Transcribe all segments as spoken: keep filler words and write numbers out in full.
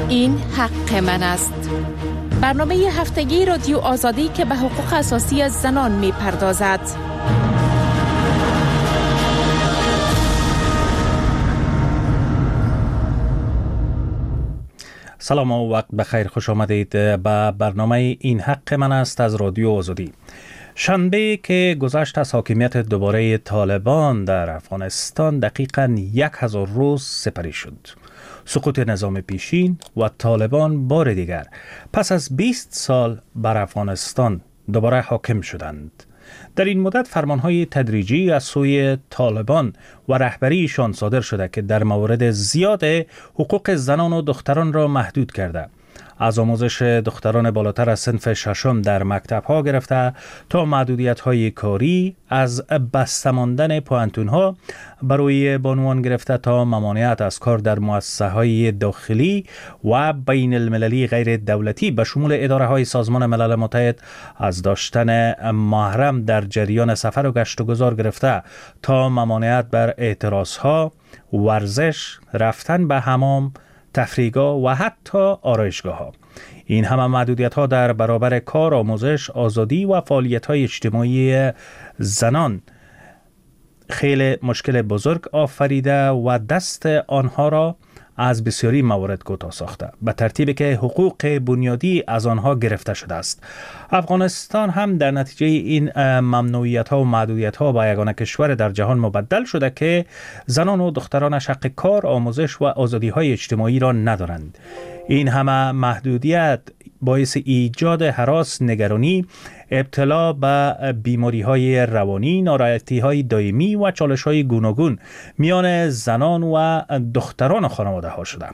این حق من است. برنامه هفتگی رادیو آزادی که به حقوق اساسی زنان می پردازد. سلام و وقت بخیر، خوش آمدید به برنامه این حق من است از رادیو آزادی. شنبه که گذشت از حاکمیت دوباره طالبان در افغانستان دقیقاً یک هزار روز سپری شد. سقوط نظام پیشین و طالبان بار دیگر پس از بیست سال بر افغانستان دوباره حاکم شدند. در این مدت فرمانهای تدریجی از سوی طالبان و رهبریشان صادر شده که در موارد زیاد حقوق زنان و دختران را محدود کرده، از آموزش دختران بالاتر از صنف ششم در مکتب ها گرفته تا محدودیت های کاری، از بسته ماندن پوانتون ها برای بانوان گرفته تا ممانعت از کار در مؤسسه های داخلی و بین المللی غیر دولتی به شمول اداره های سازمان ملل متحد از داشتن محرم در جریان سفر و گشت و گذار گرفته تا ممانعت بر اعتراض ها، ورزش، رفتن به حمام، تفریحگاه و حتی آرایشگاه ها. این همه محدودیت ها در برابر کار، آموزش، آزادی و فعالیت های اجتماعی زنان خیلی مشکل بزرگ آفریده و دست آنها را از بسیاری موارد کوتاه ساخته، به ترتیبی که حقوق بنیادی از آنها گرفته شده است. افغانستان هم در نتیجه این ممنوعیت ها و محدودیت ها با یگانه کشور در جهان مبدل شده که زنان و دختران حق کار، آموزش و آزادی های اجتماعی را ندارند. این همه محدودیت باعث ایجاد هراس، نگرانی، ابتلا به بیماری های روانی، ناراحتی های دائمی و چالش های گوناگون میان زنان و دختران خانواده ها شده.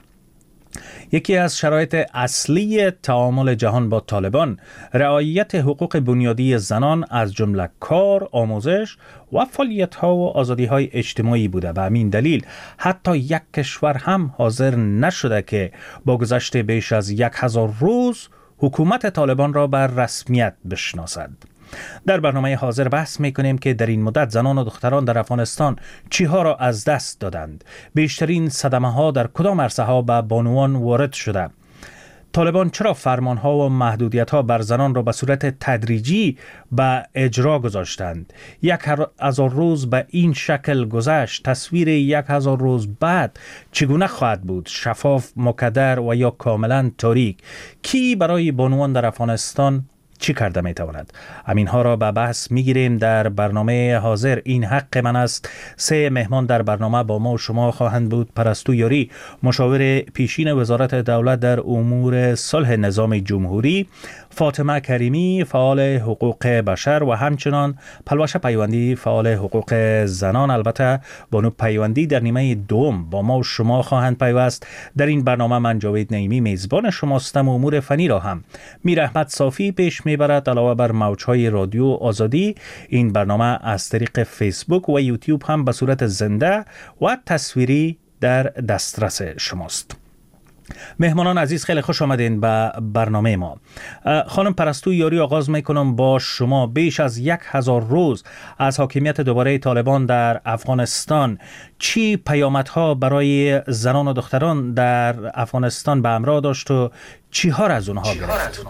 یکی از شرایط اصلی تعامل جهان با طالبان رعایت حقوق بنیادی زنان از جمله کار، آموزش و فعالیت ها و آزادی های اجتماعی بوده. به همین دلیل حتی یک کشور هم حاضر نشده که با گذشت بیش از یک هزار روز حکومت طالبان را بر رسمیت بشناسد. در برنامه حاضر بحث میکنیم که در این مدت زنان و دختران در افغانستان چیها را از دست دادند، بیشترین صدمه ها در کدام عرصه ها به بانوان وارد شده، طالبان چرا فرمان ها و محدودیت ها بر زنان را به صورت تدریجی به اجرا گذاشتند. یک هزار روز به این شکل گذشت، تصویر یک هزار روز بعد چگونه خواهد بود؟ شفاف، مکدر و یا کاملا تاریک؟ کی برای بانوان در افغانستان چی کرده می تواند؟ همین ها را به بحث می گیریم در برنامه حاضر. این حق من است. سه مهمان در برنامه با ما و شما خواهند بود: پرستو یاری، مشاور پیشین وزارت دولت در امور صلح نظام جمهوری، فاطمه کریمی، فعال حقوق بشر، و همچنان پلوش پیوندی، فعال حقوق زنان. البته بانو پیوندی در نیمه دوم با ما و شما خواهند پیوست. در این برنامه من جاوید نعیمی میزبان شماستم. امور فنی را هم میر احمد صافی پیش میبرد. علاوه بر موجهای رادیو آزادی، این برنامه از طریق فیسبوک و یوتیوب هم به صورت زنده و تصویری در دسترس شماست. مهمانان عزیز، خیلی خوش آمدین به برنامه ما. خانم پرستو یاری، آغاز میکنم با شما. بیش از یک هزار روز از حاکمیت دوباره طالبان در افغانستان، چی پیامدها برای زنان و دختران در افغانستان به همراه داشت و چی ها را از اونها گرفت؟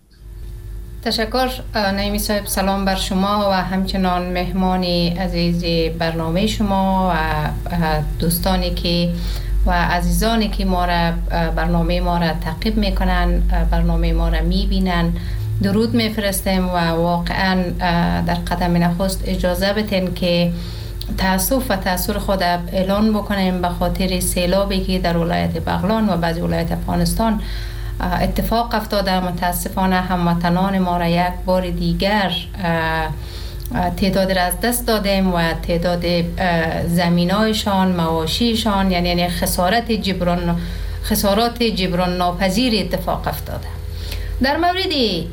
تشکر نعیمی صاحب. سلام بر شما و همچنان مهمانی عزیز برنامه شما و دوستانی که و عزیزانی که ما را برنامه ما را تعقیب میکنن، برنامه ما را میبینن، درود میفرستیم و واقعا در قدم نخست اجازه بتین که تأسف و تأثیر خود اعلان بکنیم به خاطر سیلابی که در ولایت بغلان و بعضی ولایت افغانستان اتفاق افتاده. متاسفانه هموطنان ما را یک بار دیگر تعداد را از دست دادیم و تعداد زمینایشان، مواشیشان، یعنی یعنی خسارت جبران خسارات جبران ناپذیر اتفاق افتاده. در مورد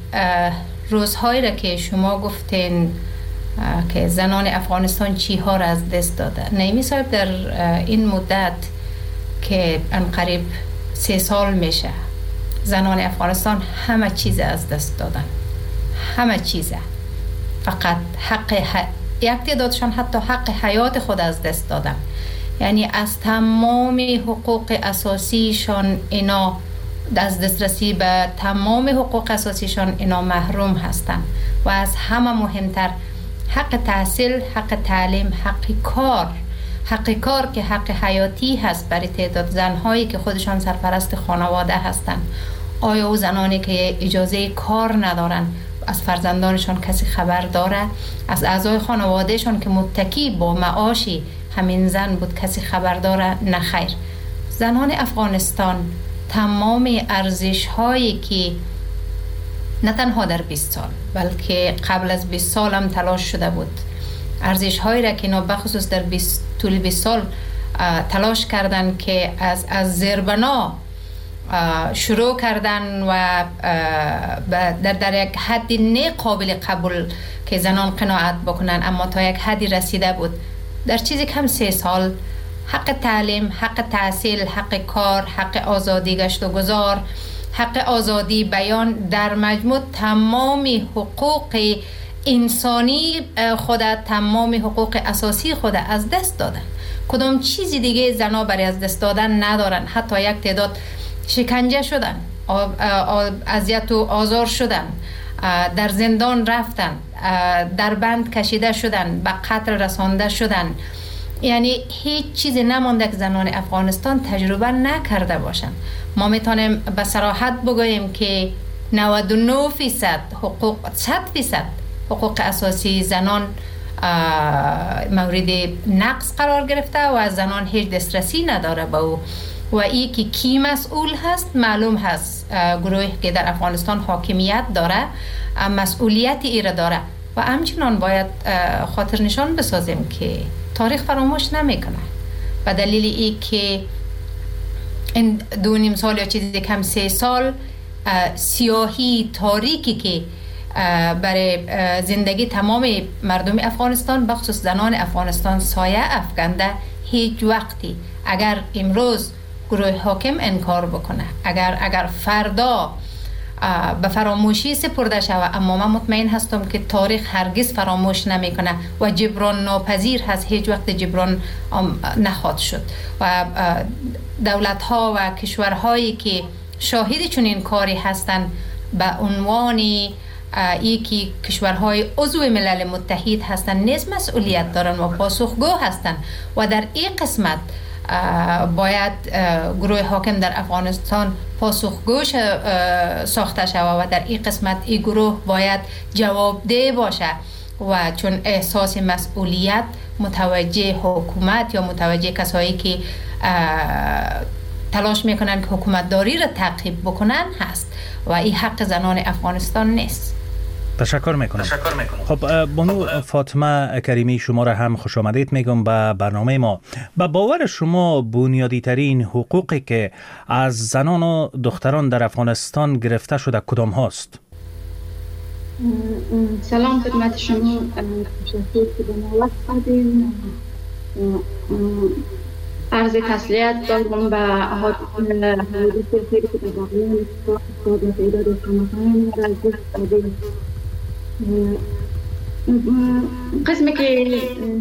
روزهایی را که شما گفتین که زنان افغانستان چی ها را از دست داده، نعیمی صاحب در این مدت که انقریب سه سال میشه زنان افغانستان همه چیز از دست دادن، همه چیزه. فقط حق ح... یک تعدادشان حتی حق حیات خود از دست دادن. یعنی از تمام حقوق اساسیشان اینا از دسترسی به تمام حقوق اساسیشان اینا محروم هستند و از همه مهمتر حق تحصیل، حق تعلیم، حق کار، حق کار که حق حیاتی هست برای تعداد زنهایی که خودشان سرپرست خانواده هستند. آیا او زنانی که اجازه کار ندارن از فرزندانشان کسی خبر داره؟ از اعضای خانوادهشان که متکی با معاشی همین زن بود کسی خبر داره؟ نه خیر. زنان افغانستان تمام ارزش هایی که نه تنها در بیست سال بلکه قبل از بیست سال هم تلاش شده بود، ارزش هایی را که اینا بخصوص در بیست طول بیست سال تلاش کردن که از از زیربنا شروع کردن و در در یک حدی نه قابل قبول که زنان قناعت بکنن، اما تا یک حدی رسیده بود. در چیزی کم سه سال حق تعلیم، حق تحصیل، حق کار، حق آزادی گشت و گذار، حق آزادی بیان، در مجموع تمام حقوق انسانی خود، تمام حقوق اساسی خود از دست دادن. کدام چیزی دیگه زنا برای از دست دادن ندارن. حتی یک تعداد شکنجه شدن، اذیت و آزار شدن، در زندان رفتن، در بند کشیده شدن، به قتل رسانده شدن. یعنی هیچ چیزی نمانده که زنان افغانستان تجربه نکرده باشند. ما میتونیم به صراحت بگوییم که نود و نه فیصد حقوق، صد فیصد حقوق اساسی زنان مورد نقض قرار گرفته و از زنان هیچ دسترسی نداره به او. و ای که کی مسئول هست معلوم هست، گروهی که در افغانستان حاکمیت داره مسئولیت ای را داره و همچنان باید خاطر نشان بسازیم که تاریخ فراموش نمیکنه. به دلیل ای که این دو نیم سال یا چیزی کم سه سال سیاهی تاریکی که برای زندگی تمام مردم افغانستان بخصوص زنان افغانستان سایه افکنده، هیچ وقتی اگر امروز گروه حاکم انکار بکنه، اگر اگر فردا به فراموشی سپرده شود، اما من مطمئن هستم که تاریخ هرگز فراموش نمیکنه و جبران ناپذیر هست، هیچ وقت جبران نخواهد شد. و دولت ها و کشورهایی که شاهد چنین کاری هستند به عنوان ای که کشورهای عضو ملل متحد هستند نیز مسئولیت دارن و پاسخگو هستند و در این قسمت باید گروه حاکم در افغانستان پاسخگو ساخته شود و در این قسمت این گروه باید جوابده باشه و چون احساس مسئولیت متوجه حکومت یا متوجه کسایی که تلاش میکنن که حکومت داری را تعقیب بکنن هست و این حق زنان افغانستان نیست. تشکر میکنم. تشکر میکنم. خب بانو فاطمه کریمی، شما را هم خوش آمدید میگم به برنامه ما. به باور شما بنیادی ترین حقوقی که از زنان و دختران در افغانستان گرفته شده کدام هاست؟ سلام خدمت شما. تشکر که به ما وقت دادین. عرض تسلیت دارم به احادیث خیلی که به باقیان استفاده پیدا داشتم را از دست دادیم. قسمی که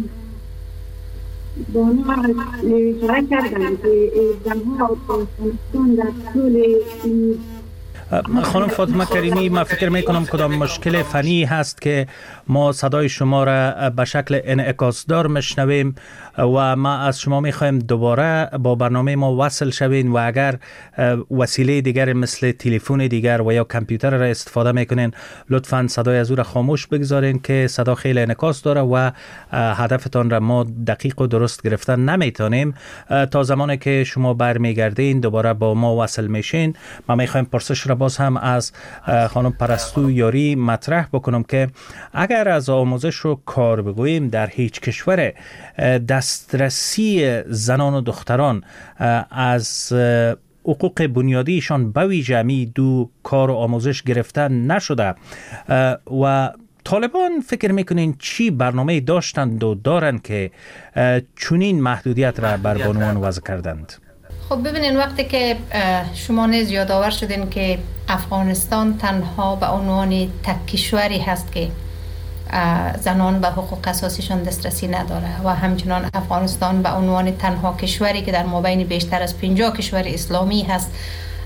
بانو اشاره کردن که زنها افغانستان در طول خانم فاطمه کریمی، من فکر میکنم کدام مشکل فنی هست که ما صدای شما را به شکل انعکاسدار میشنویم و ما از شما میخوایم دوباره با برنامه ما وصل شوین و اگر وسیله دیگر مثل تلفن دیگر و یا کامپیوتر را استفاده میکنین لطفاً صدای از او را خاموش بگذارین که صدا خیلی انعکاس داره و هدفتان را ما دقیق و درست گرفتن نمیتونیم. تا زمانی که شما برمیگردین دوباره با ما وصل میشین، ما میخوایم پرسش را باز هم از خانم پرستو یاری مطرح بکنم که اگر از آموزش و کار بگوییم در هیچ کشور دسترسی زنان و دختران از حقوق بنیادیشان به ویژه می دو کار و آموزش گرفته نشده و طالبان فکر میکنین چی برنامه داشتند و دارن که چنین محدودیت را بر بانوان وضع کردند؟ خب ببینین، وقتی که شما نیز یادآور شدین که افغانستان تنها به عنوان تک کشوری هست که زنان به حقوق اساسیشان دسترسی نداره و همچنان افغانستان به عنوان تنها کشوری که در مابین بیشتر از پنجاه کشور اسلامی هست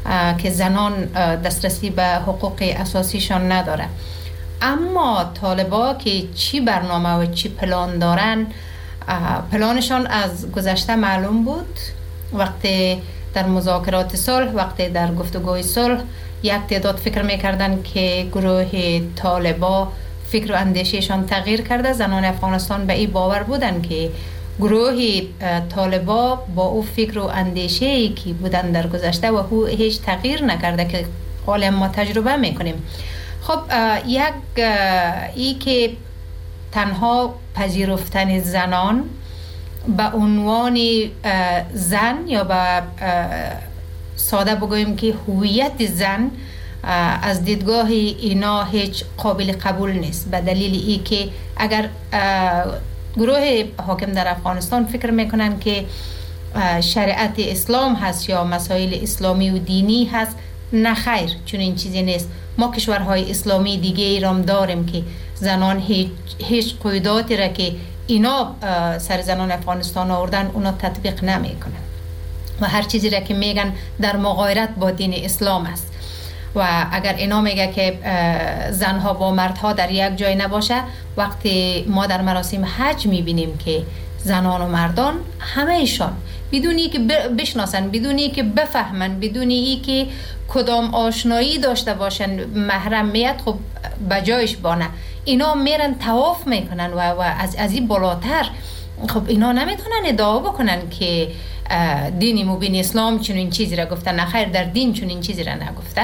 که زنان دسترسی به حقوق اساسیشان نداره. اما طالبا که چی برنامه و چی پلان دارن، پلانشان از گذشته معلوم بود. وقتی در مذاکرات صلح، وقتی در گفتگوی صلح یک تعداد فکر میکردن که گروه طالبا فکر و اندیشهشان تغییر کرده. زنان افغانستان به این باور بودن که گروه طالبا با او فکر و اندیشه‌ای که بودن در گذشته و او هیچ تغییر نکرده که حالا ما تجربه میکنیم. خب یک ای که تنها پذیرفتن زنان به عنوان زن یا به ساده بگوییم که هویت زن از دیدگاه اینا هیچ قابل قبول نیست، به دلیل ای که اگر گروه حاکم در افغانستان فکر میکنن که شریعت اسلام هست یا مسائل اسلامی و دینی هست، نه خیر، چون این چیزی نیست. ما کشورهای اسلامی دیگه ایرام داریم که زنان هیچ, هیچ قیوداتی را که اینا سر زنان افغانستان آوردن اونا تطبیق نمیکنن و هر چیزی را که میگن در مغایرت با دین اسلام است. و اگر اینا میگه که زنها با مردها در یک جای نباشه، وقتی ما در مراسم حج میبینیم که زنان و مردان همه ایشان بدونی که بشناسن، بدونی که بفهمن، بدونی که کدام آشنایی داشته باشن محرمیت خب بجایش بانه، اینا میرن طواف میکنن و, و از از این بالاتر خب اینا نمیتونن ادعا بکنن که دین مبین اسلام چون این چیزی را گفته. نه خیر، در دین چون این چیزی را نگفته.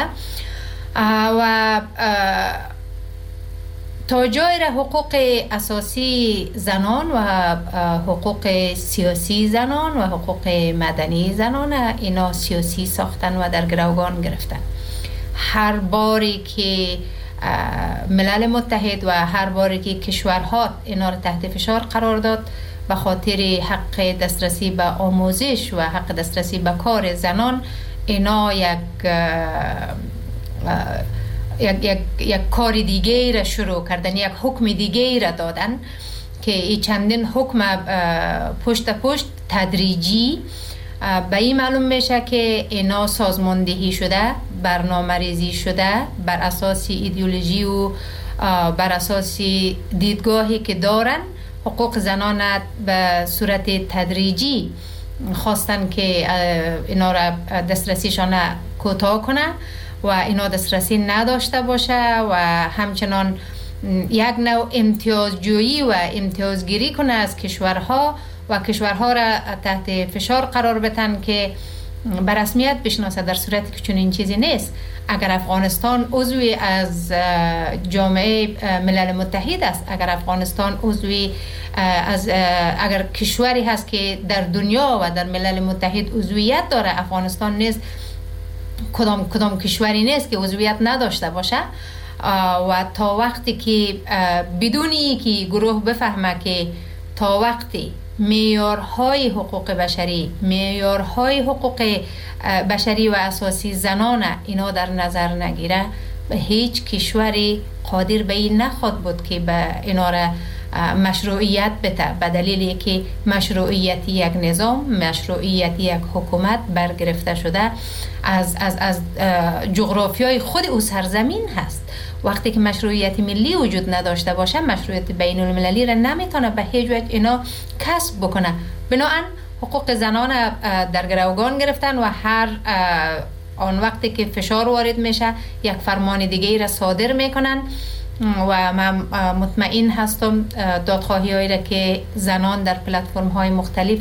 و تا جای را حقوق اساسی زنان و حقوق سیاسی زنان و حقوق مدنی زنان اینا سیاسی ساختن و در گروگان گرفتن. هر باری که ملل متحد و هر باری که کشورها اینا را تحت فشار قرار داد به خاطر حق دسترسی به آموزش و حق دسترسی به کار زنان، اینا یک یک, یک, یک کار دیگه را شروع کردن، یک حکم دیگه را دادن که این چندین حکم پشت پشت تدریجی به این معلوم میشه که اینا سازماندهی شده، برنامه ریزی شده بر اساس ایدئولوژی و بر اساس دیدگاهی که دارن. حقوق زنان به صورت تدریجی خواستن که اینا را دسترسیشان کوتاه کنه و اینا دسترسی نداشته باشه و همچنان یک نوع امتیازجویی و امتیازگیری کنه از کشورها و کشورها را تحت فشار قرار بدن که به رسمیت بشناسه، در صورتی که چون این چیزی نیست. اگر افغانستان عضوی از جامعه ملل متحد است، اگر افغانستان عضوی از اگر کشوری هست که در دنیا و در ملل متحد عضویت داره، افغانستان نیست کدام کدام کشوری نیست که عضویت نداشته باشه. و تا وقتی که بدونی که گروه بفهمه که تا وقتی معیارهای حقوق بشری، معیارهای حقوق بشری و اساسی زنان اینا در نظر نگیره، به هیچ کشوری قادر به این نخواد بود که به اینا را مشروعیت بده، به دلیلی که مشروعیت یک نظام، مشروعیت یک حکومت برگرفته شده از از از جغرافیای خود او سرزمین هست. وقتی که مشروعیت ملی وجود نداشته باشه، مشروعیت بین المللی را نمیتونه به هیچ وجه اینا کسب بکنه. بنابراین حقوق زنان در گروگان گرفتن و هر آن وقتی که فشار وارد میشه یک فرمان دیگه را صادر میکنن و من مطمئن هستم دادخواهی هایی را که زنان در پلتفرم های مختلف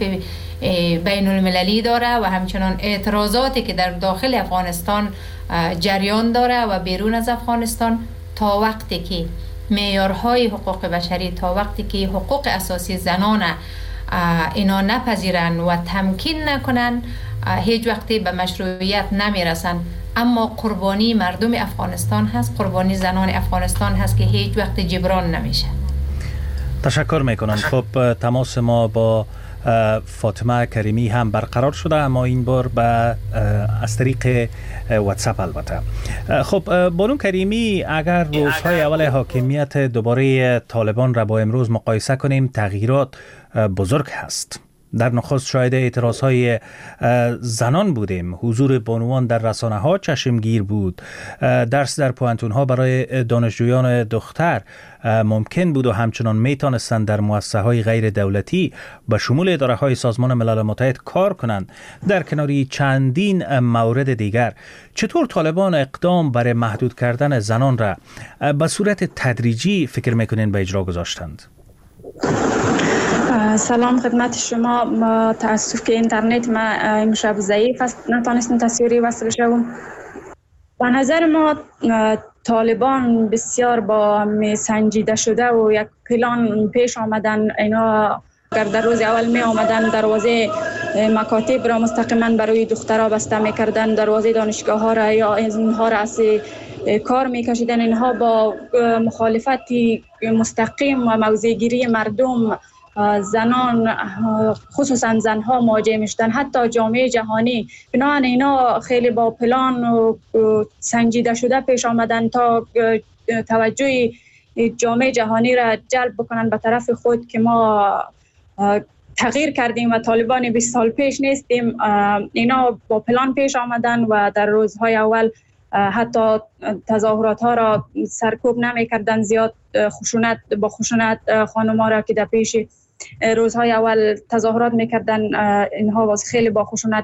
بین المللی داره و همچنان اعتراضاتی که در داخل افغانستان جریان داره و بیرون از افغانستان، تا وقتی که معیارهای حقوق بشری، تا وقتی که حقوق اساسی زنان اینا نپذیرن و تمکین نکنن، هیچ وقتی به مشروعیت نمیرسن. اما قربانی مردم افغانستان هست، قربانی زنان افغانستان هست که هیچ وقت جبران نمیشه. تشکر میکنم. خب تماس ما با فاطمه کریمی هم برقرار شده، اما این بار به از طریق واتساپ البته. خب بانو کریمی، اگر روزهای اول حاکمیت دوباره طالبان را با امروز مقایسه کنیم، تغییرات بزرگ هست. در نخست شاهد اعتراضهای زنان بودیم. حضور بانوان در رسانه ها چشمگیر بود. درس در پوانتون ها برای دانشجویان دختر ممکن بود و همچنان میتونستند در مؤسسه های غیر دولتی به شمول اداره های سازمان ملل متحد کار کنند. در کناری چندین مورد دیگر، چطور طالبان اقدام برای محدود کردن زنان را به صورت تدریجی فکر میکنین به اجرا گذاشتند؟ سلام خدمت شما. ما تاسف که اینترنت ما امشب ضعیف است، نتونستم تصویری وصل شوم. به نظر ما طالبان بسیار با سنجیده شده و یک پلان پیش آمدن. اینا اگر در روز اول می آمدن دروازه مکاتب را مستقیما برای دخترها بسته می کردن، دروازه دانشگاه ها را یا اینها را از کار می کشیدن. اینها با مخالفت مستقیم و موضع گیری مردم، زنان خصوصا زنها مواجه میشدن. حتی جامعه جهانی بنابراین اینا خیلی با پلان و سنجیده شده پیش آمدن تا توجه جامعه جهانی را جلب بکنن به طرف خود که ما تغییر کردیم و طالبان بیست سال پیش نیستیم. اینا با پلان پیش آمدن و در روزهای اول حتی تظاهرات ها را سرکوب نمی کردن. زیاد خشونت با خشونت خانم ها را که در پیش روزهای اول تظاهرات میکردن، اینها باز خیلی با خشونت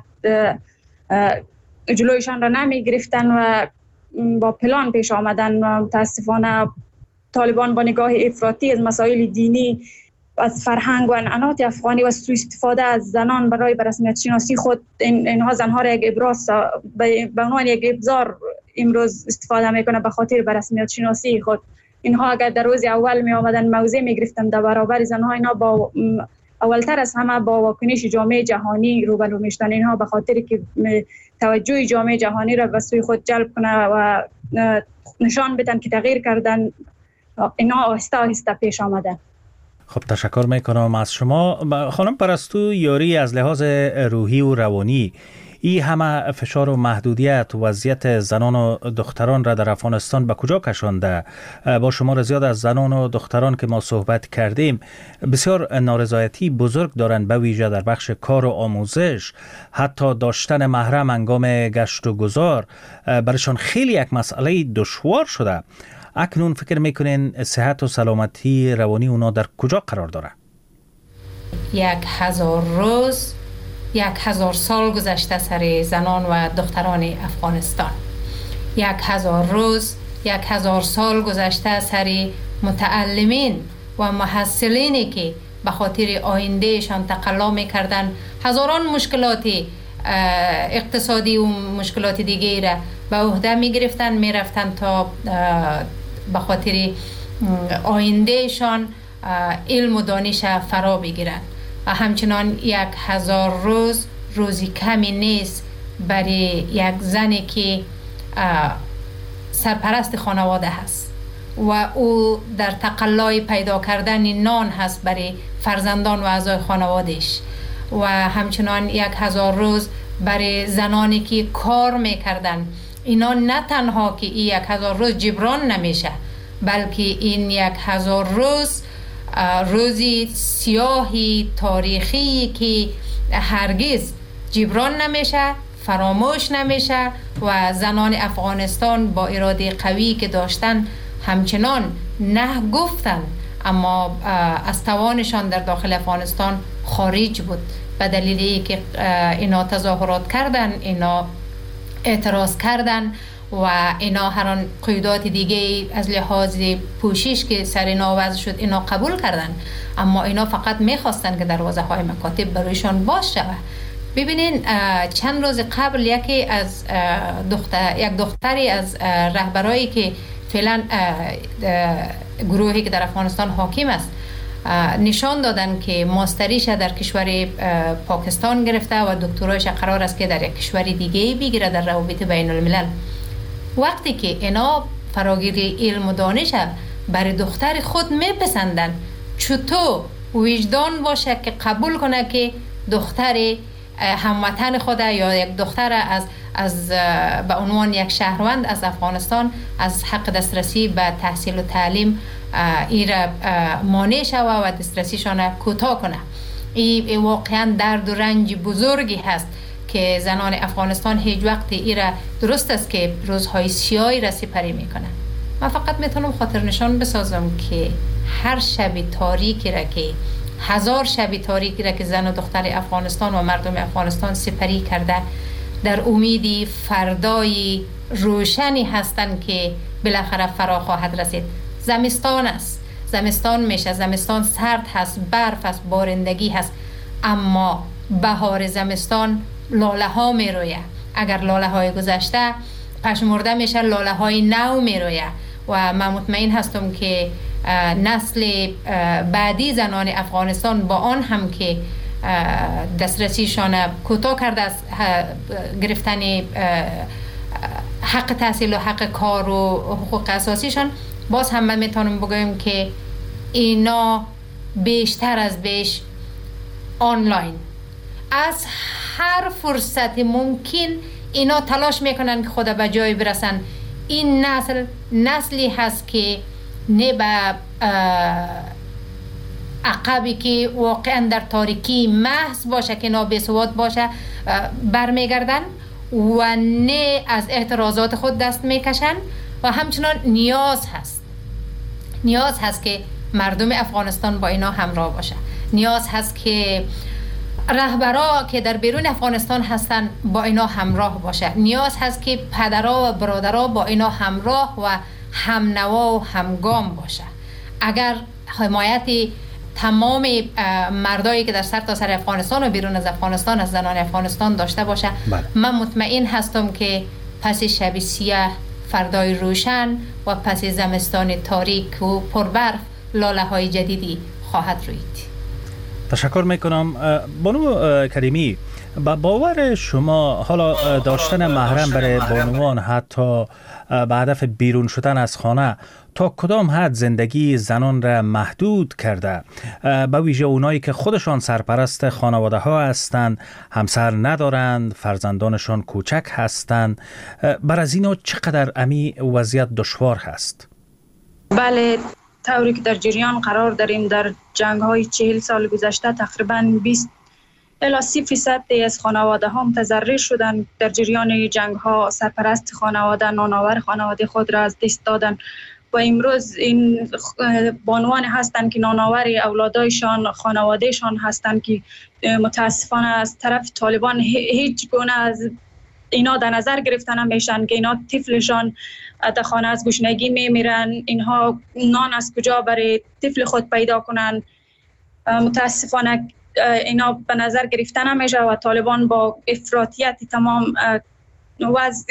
جلویشان را نمی گرفتن و با پلان پیش آمدن. متاسفانه طالبان با نگاه افراطی از مسائل دینی، از فرهنگ و عنعنات افغانی و سوء استفاده از زنان برای به رسمیت شناسی خود، این اینها زنها را یک ابراز به عنوان یک ابزار امروز استفاده میکنه به خاطر به رسمیت شناسی خود. اینها اگر در روز اول می آمدن موضع می گرفتن در برابر زنها، اینا با اولتر از همه با واکنش جامعه جهانی روبرو میشدن. اینها به خاطر که توجه جامعه جهانی را به سوی خود جلب کنه و نشان بدن که تغییر کردن، اینا آهسته آهسته پیش آمدن. خب تشکر میکنم از شما. خانم پرستو، یاری از لحاظ روحی و روانی این همه فشار و محدودیت وضعیت زنان و دختران را در افغانستان به کجا کشانده؟ با شمار زیاد از زنان و دختران که ما صحبت کردیم بسیار نارضایتی بزرگ دارند، به ویژه در بخش کار و آموزش. حتی داشتن محرم هنگام گشت و گذار برایشان خیلی یک مسئله دشوار شده. اکنون فکر میکنین صحت و سلامتی روانی اونا در کجا قرار داره؟ یک هزار روز یک هزار سال گذشته سر زنان و دختران افغانستان. یک هزار روز یک هزار سال گذشته سر متعلمین و محصلینی که به خاطر آیندهشان تقلا میکردن، هزاران مشکلات اقتصادی و مشکلات دیگه را به عهده میگرفتن، میرفتن تا به خاطر آیندهشان علم و دانش فرا بگیرن. و همچنان یک هزار روز روزی کمی نیست برای یک زنی که سرپرست خانواده هست و او در تقلای پیدا کردن نان هست برای فرزندان و اعضای خانوادهش. و همچنان یک هزار روز برای زنانی که کار میکردن. اینا نه تنها که این یک هزار روز جبران نمیشه، بلکه این یک هزار روز روزی سیاهی تاریخی که هرگز جبران نمیشه، فراموش نمیشه. و زنان افغانستان با اراده قوی که داشتن همچنان نه گفتن، اما از توانشان در داخل افغانستان خارج بود. به دلیل اینکه اینا تظاهرات کردن، اینا اعتراض کردن و اینا هر آن قیودات دیگه از لحاظ پوشش که سر اینا وضع شد اینا قبول کردن، اما اینا فقط میخواستن که دروازه های مکاتب برایشان باز شود. ببینین چند روز قبل یکی از دختر یک دختری از رهبرایی که فعلا گروهی که در افغانستان حاکم است نشان دادن که ماستریش در کشور پاکستان گرفته و دکترایش قرار است که در یک کشور دیگه بگیره در روابط بین الملل. وقتی که اینا فراگیری علم و دانش برای دختر خود میپسندن، چطور وجدان باشه که قبول کنه که دختر هموطن خود یا یک دختر از از به عنوان یک شهروند از افغانستان از حق دسترسی به تحصیل و تعلیم ایره مانع شوه و دسترسیشان کوتاه کنه. این واقعا درد و رنج بزرگی هست که زنان افغانستان هیچ وقت ایره درست است که روزهای سیاهی را سپری میکنن. من فقط میتونم خاطر نشان بسازم که هر شب تاریکی را که هزار شب تاریکی را که زن و دختر افغانستان و مردم افغانستان سپری کرده در امیدی فردای روشنی هستند که بالاخره فرا خواهد رسید. زمستان است، زمستان میشه، زمستان سرد هست، برف است، بارندگی هست، اما بهار زمستان لاله ها میرویه. اگر لاله های گذشته پشمرده میشه، لاله های نو میرویه و من مطمئن هستم که نسل بعدی زنان افغانستان با آن هم که دسترسیشان کوتاه کرده از گرفتن حق تحصیل و حق کار و حقوق اساسیشان، باز هم من میتونم بگویم که اینا بیشتر از بیش آنلاین از هر فرصت ممکن اینا تلاش میکنن که خود به جای برسن. این نسل نسلی هست که نه به عقبی که واقعا در تاریکی محض باشه که نابسواد باشه برمیگردن و نه از اعتراضات خود دست میکشن و همچنان نیاز هست نیاز هست که مردم افغانستان با اینا همراه باشه. نیاز هست که رهبرا که در بیرون افغانستان هستن با اینا همراه باشه. نیاز هست که پدرها و برادرها با اینا همراه و همنوا و همگام باشه. اگر حمایت تمام مردایی که در سر تا سر افغانستان و بیرون از افغانستان از زنان افغانستان داشته باشه، بله. من مطمئن هستم که پس شب سیاه فردای روشن و پس زمستان تاریک و پربرف لاله های جدیدی خواهد روید. تشکر میکنم. بانو کریمی، با باور شما حالا داشتن محرم برای بانوان حتی به هدف بیرون شدن از خانه تا کدام حد زندگی زنان را محدود کرده؟ به ویژه اونایی که خودشان سرپرست خانواده ها هستند، همسر ندارند، فرزندانشان کوچک هستند، بر از اینا چقدر امی وضعیت دشوار هست؟ بله، طوری که در جریان قرار داریم در جنگ های چهل سال گذشته تقریباً بیست الی سی فیصد از خانواده ها متضرر شدن. در جریان جنگ ها سرپرست خانواده، نانآور خانواده خود را از دست دادن و امروز این بانوان هستند که نانآور اولادایشان، خانوادهشان هستند که متاسفانه از طرف طالبان هیچ گونه از اینا در نظر گرفته نمیشن که اینا طفلشان در خانه از گشنگی میمیرن، اینها نان از کجا برای طفل خود پیدا کنن. متاسفانه اینا به نظر گرفته نمیشه و طالبان با افراطیت تمام وضع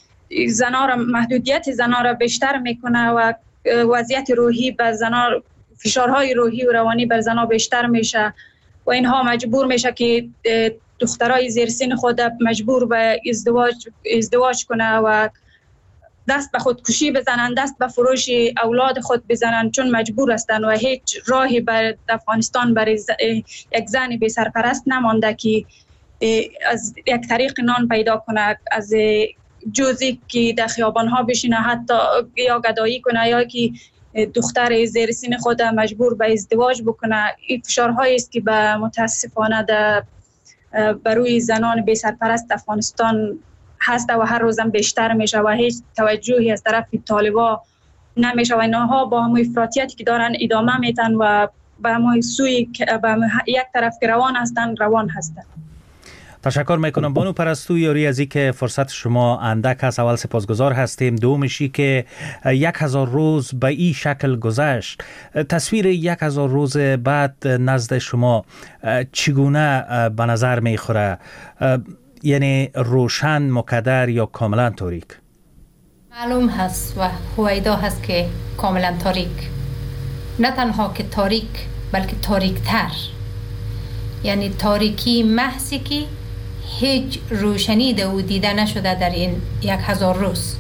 زنا را، محدودیت زنا را بیشتر میکنه و وضعیت روحی به زنا، فشارهای روحی و روانی بر زنا بیشتر میشه و اینها مجبور میشه که دخترای زیر سن خود مجبور به ازدواج ازدواج کنه و دست به خودکشی بزنن، دست به فروش اولاد خود بزنن، چون مجبور هستن و هیچ راهی بر افغانستان برای یک زن بی سرپرست نمانده که از یک طریق نان پیدا کنه، از جزی که در خیابان ها بشینه، حتی یا گدایی کنه یا که دختر زیر سن خود مجبور به ازدواج بکنه. این فشارهایی است که به متاسفانه در بروی زنان بی سرپرست افغانستان هست و هر روزم بیشتر میشه و هیچ توجهی از طرف طالبا نمیشه و اینها با همون افراطیتی که دارن ادامه میتن و به همون سوی به یک طرف که روان هستن روان هستن. تشکر میکنم بانو پرستو یاری از اینکه فرصت شما اندک است. اول سپاسگزار هستیم. دومشی که یک هزار روز به این شکل گذشت، تصویر یک هزار روز بعد نزد شما چگونه به نظر میخوره؟ یعنی روشن، مکدر یا کاملا تاریک؟ معلوم هست و هویدا هست که کاملا تاریک. نه تنها که تاریک بلکه تاریک تر، یعنی تاریکی محضی که هیچ روشنی دو دیده نشده در این یک هزار روز.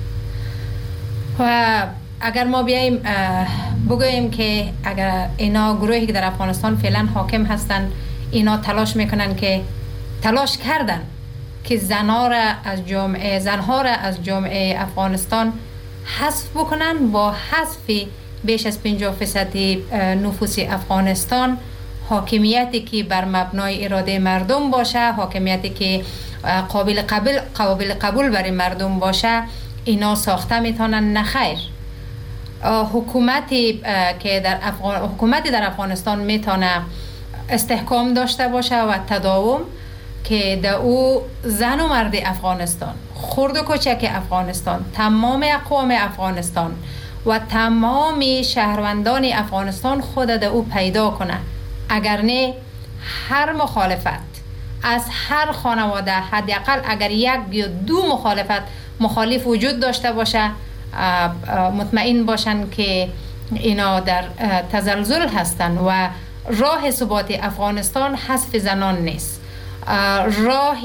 و اگر ما بیاییم بگوییم که اگر اینا گروهی که در افغانستان فعلا حاکم هستن، اینا تلاش میکنن که تلاش کردن که زنها را از جامعه زنها را از جامعه افغانستان حذف بکنن. با حذف بیش از پنجاه فیصد نفوس افغانستان حاکمیتی که بر مبنای اراده مردم باشه، حاکمیتی که قابل قبول قابل قبول برای مردم باشه، اینا ساخته میتونن. نخیر، حکومتی که در افغان حکومتی در افغانستان میتونه استحکام داشته باشه و تداوم، که در او زن و مرد افغانستان، خرد و کوچک افغانستان، تمام اقوام افغانستان و تمام شهروندان افغانستان خود در او پیدا کنه. اگر نه، هر مخالفت از هر خانواده، حداقل اگر یک یا دو مخالفت مخالف وجود داشته باشه، مطمئن باشن که اینا در تزلزل هستن و راه ثبات افغانستان حذف زنان نیست. راه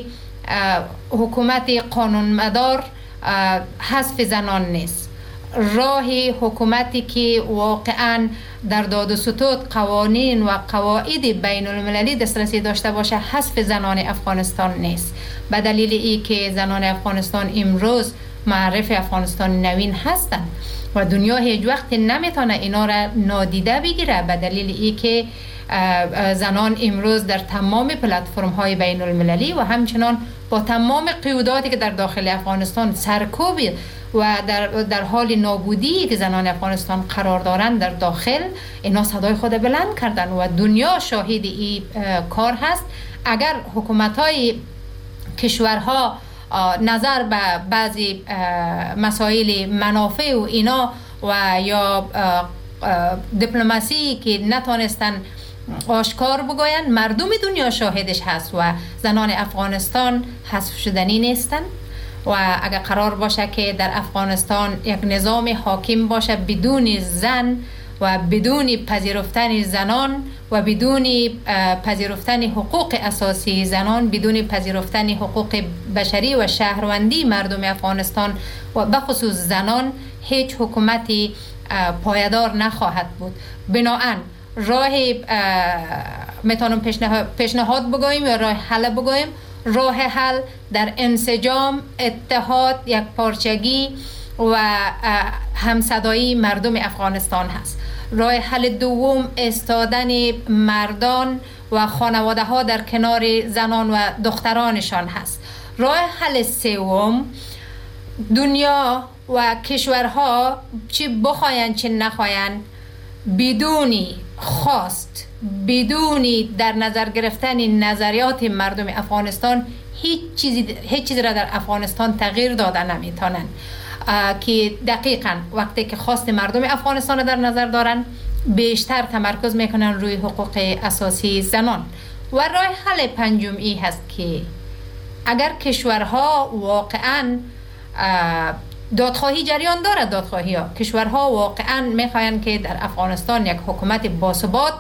حکومت قانونمدار حذف زنان نیست. راه حکومتی که واقعا در داد و ستود قوانین و قواعد بین المللی دسترسی داشته باشه حذف زنان افغانستان نیست. به دلیل ای که زنان افغانستان امروز معرف افغانستان نوین هستند و دنیا هیچ وقت نمیتونه اینا را نادیده بگیره، به دلیل ای که زنان امروز در تمام پلتفرم های بین المللی و همچنان با تمام قیوداتی که در داخل افغانستان سرکوب و در, در حال نابودی که زنان افغانستان قرار دارند در داخل، اینا صدای خود بلند کردن و دنیا شاهد این کار هست. اگر حکومت های کشورها نظر به بعضی مسائل منافع و اینا و یا دیپلماسی که نتونستن آشکار بگوین، مردم دنیا شاهدش هست و زنان افغانستان حذف شدنی نیستن. و اگر قرار باشه که در افغانستان یک نظام حاکم باشه بدون زن و بدون پذیرفتن زنان و بدون پذیرفتن حقوق اساسی زنان، بدون پذیرفتن حقوق بشری و شهروندی مردم افغانستان و بخصوص زنان، هیچ حکومتی پایدار نخواهد بود. بنابراین راه میتونم پیشنهاد بگویم یا راه حل بگویم، راه حل در انسجام، اتحاد، یک پارچگی و همصدایی مردم افغانستان هست. راه حل دوم استادن مردان و خانواده ها در کنار زنان و دخترانشان هست. راه حل سوم، دنیا و کشورها چی بخواین چی نخواین، بدونی خواست، بدونی در نظر گرفتن نظریات مردم افغانستان، هیچ چیزی هیچ چیزی را در افغانستان تغییر داده نمیتونن. که دقیقاً وقتی که خواست مردم افغانستان را در نظر دارن، بیشتر تمرکز میکنن روی حقوق اساسی زنان. و راه حل پنجم ای هست که اگر کشورها واقعاً دادخواهی جریان دارد، دادخواهی ها کشورها واقعاً میخواین که در افغانستان یک حکومت باثبات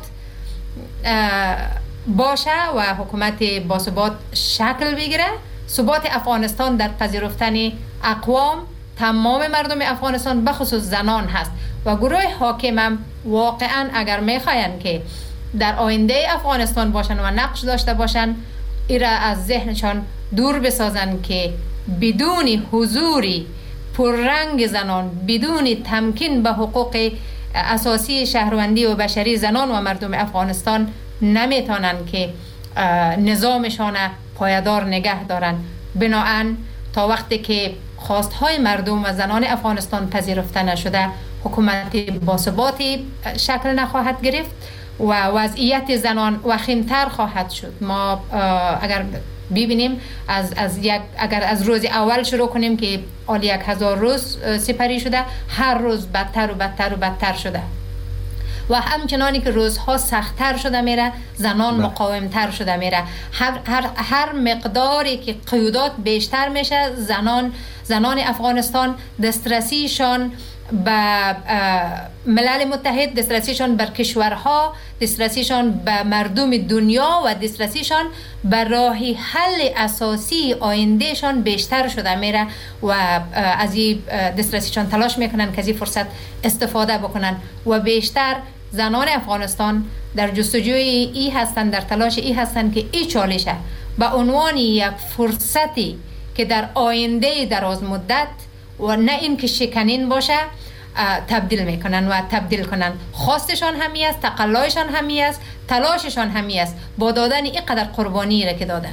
باشه و حکومت باثبات شکل بگیره، ثبات افغانستان در پذیرفتن اقوام، تمام مردم افغانستان بخصوص زنان هست. و گروه حاکم هم واقعاً اگر میخواین که در آینده افغانستان باشن و نقش داشته باشن، ایره از ذهنشان دور بسازن که بدون حضوری پررنگ زنان، بدون تمکین به حقوق اساسی شهروندی و بشری زنان و مردم افغانستان نمیتونن که نظامشان پایدار نگه دارن. بنابراین تا وقتی که خواستهای مردم و زنان افغانستان پذیرفته نشده، حکومت باثباتی شکل نخواهد گرفت و وضعیت زنان وخیمتر خواهد شد. ما اگر ببینیم از از یک اگر از روز اول شروع کنیم که حالی یک هزار روز سپری شده، هر روز بدتر و بدتر و بدتر شده و همچنانی که روزها سختتر شده میره، زنان با. مقاومتر شده میره. هر, هر, هر مقداری که قیودات بیشتر میشه، زنان زنان افغانستان دسترسیشان به ملل متحد، دسترسیشان بر کشورها، دسترسیشان به مردم دنیا و دسترسیشان به راه حل اساسی آیندهشان بیشتر شده میره و از این دسترسیشان تلاش میکنن که از این فرصت استفاده بکنن و بیشتر زنان افغانستان در جستجوی ای هستن، در تلاش ای هستن که ای چالشه به عنوان یک فرصتی که در آینده دراز مدت و نه این که شکنین باشه، تبدیل میکنن و تبدیل کنن. خواستشان همی است، تقلایشان همی است، تلاششان همی است با دادن اینقدر قربانی را که دادن.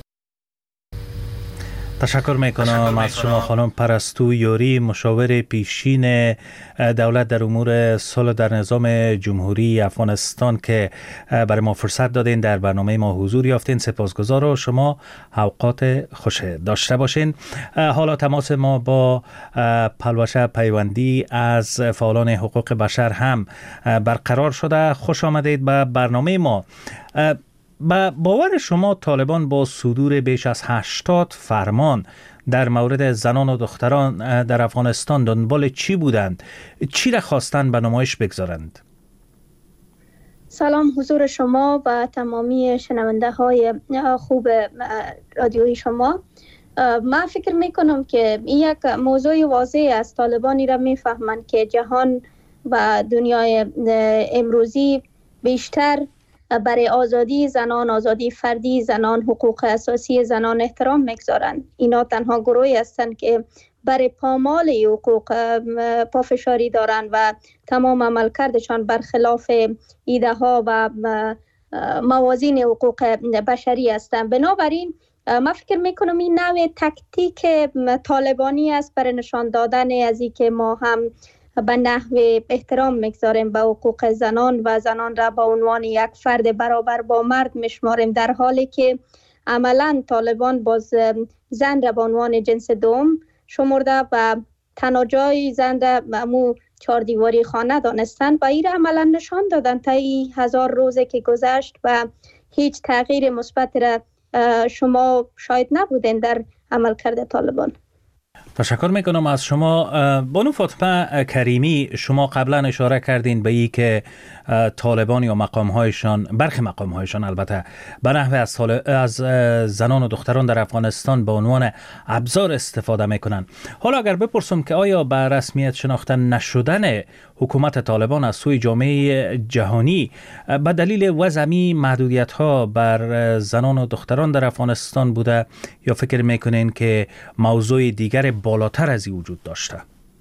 تشکر میکنم از شما خانم پرستو یوری، مشاور پیشین دولت در امور صلح در نظام جمهوری افغانستان که برای ما فرصت دادین در برنامه ما حضور یافتین. سپاسگزار و شما اوقات خوش داشته باشین. حالا تماس ما با پلوشه پیوندی از فعالان حقوق بشر هم برقرار شده. خوش آمدید به برنامه ما. با باور شما طالبان با صدور بیش از هشتاد فرمان در مورد زنان و دختران در افغانستان دنبال چی بودند؟ چی را خواستند به نمایش بگذارند؟ سلام حضور شما و تمامی شنونده های خوب رادیوی شما. من فکر میکنم که این یک موضوع واضح است. طالبانی را میفهمند که جهان و دنیای امروزی بیشتر برای آزادی زنان، آزادی فردی زنان، حقوق اساسی زنان احترام میگذارند. اینا تنها گروهی هستند که برای پامال حقوق پافشاری دارند و تمام عملکردشان برخلاف ایده ها و موازین حقوق بشری هستند. بنابراین من فکر میکنم این نوع تکتیک طالبانی است برای نشان دادن از اینکه ما هم به نحو احترام میگذاریم به حقوق زنان و زنان را به عنوان یک فرد برابر با مرد میشماریم، در حالی که عملا طالبان باز زن را به عنوان جنس دوم شمرده و تنها جای زن را مو چهار دیواری خانه دانستند و این را عملا نشان دادن تا این هزار روزه که گذشت و هیچ تغییر مثبت را شما شاید نبودین در عملکرد طالبان. تشکر میکنم از شما. بانو فاطمه کریمی، شما قبلا اشاره کردین به این که طالبان یا مقامهایشان، برخی مقامهایشان البته، به نحو از, از زنان و دختران در افغانستان به عنوان ابزار استفاده میکنن. حالا اگر بپرسم که آیا به رسمیت شناخته نشدن حکومت طالبان از سوی جامعه جهانی به دلیل وضعی محدودیت ها بر زنان و دختران در افغانستان بوده یا فکر میکنین که موضوع دیگر بالاتر از این وجود داشته؟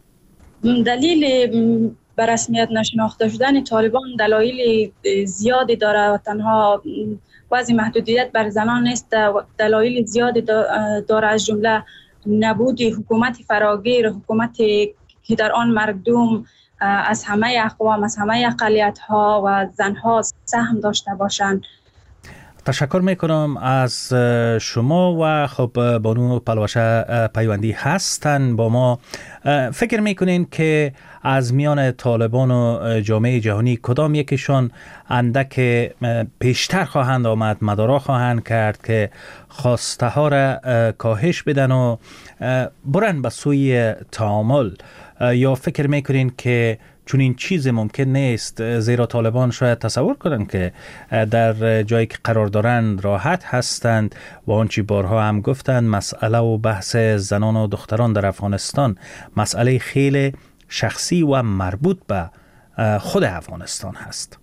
دلیل به رسمیت نشناخته شدن طالبان دلایل زیادی داره و تنها وضع محدودیت بر زنان نیست. دلایل زیادی داره، از جمله نبود حکومت فراگیر، حکومتی که در آن مردم از همه اقوام، از همه اقلیت ها و زنها سهم داشته باشند. تشکر میکنم از شما و خب بانو پلوشه پیوندی هستن با ما. فکر میکنین که از میان طالبان و جامعه جهانی کدام یکیشان اندک پیشتر خواهند آمد، مدارا خواهند کرد که خواسته ها را کاهش بدن و برن به سوی تعامل، یا فکر میکنین که چون این چیز ممکن نیست، زیرا طالبان شاید تصور کنند که در جایی که قرار دارند راحت هستند و آنچه بارها هم گفتند مسئله و بحث زنان و دختران در افغانستان مسئله خیلی شخصی و مربوط به خود افغانستان هست؟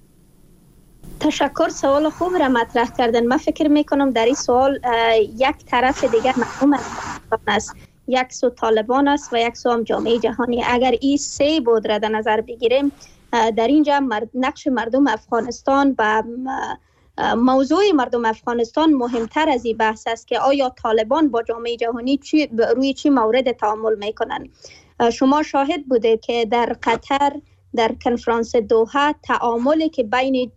تشکر، سوال خوب را مطرح کردن. من فکر میکنم در این سوال یک طرف دیگر مفهوم است، یک سو طالبان است و یک سو هم جامعه جهانی. اگر این سه بود را در نظر بگیریم، در اینجا مرد نقش مردم افغانستان و موضوع مردم افغانستان مهمتر از این بحث است که آیا طالبان با جامعه جهانی چی روی چی مورد تعامل میکنن. شما شاهد بوده که در قطر در کنفرانس دوحه تعاملی که بین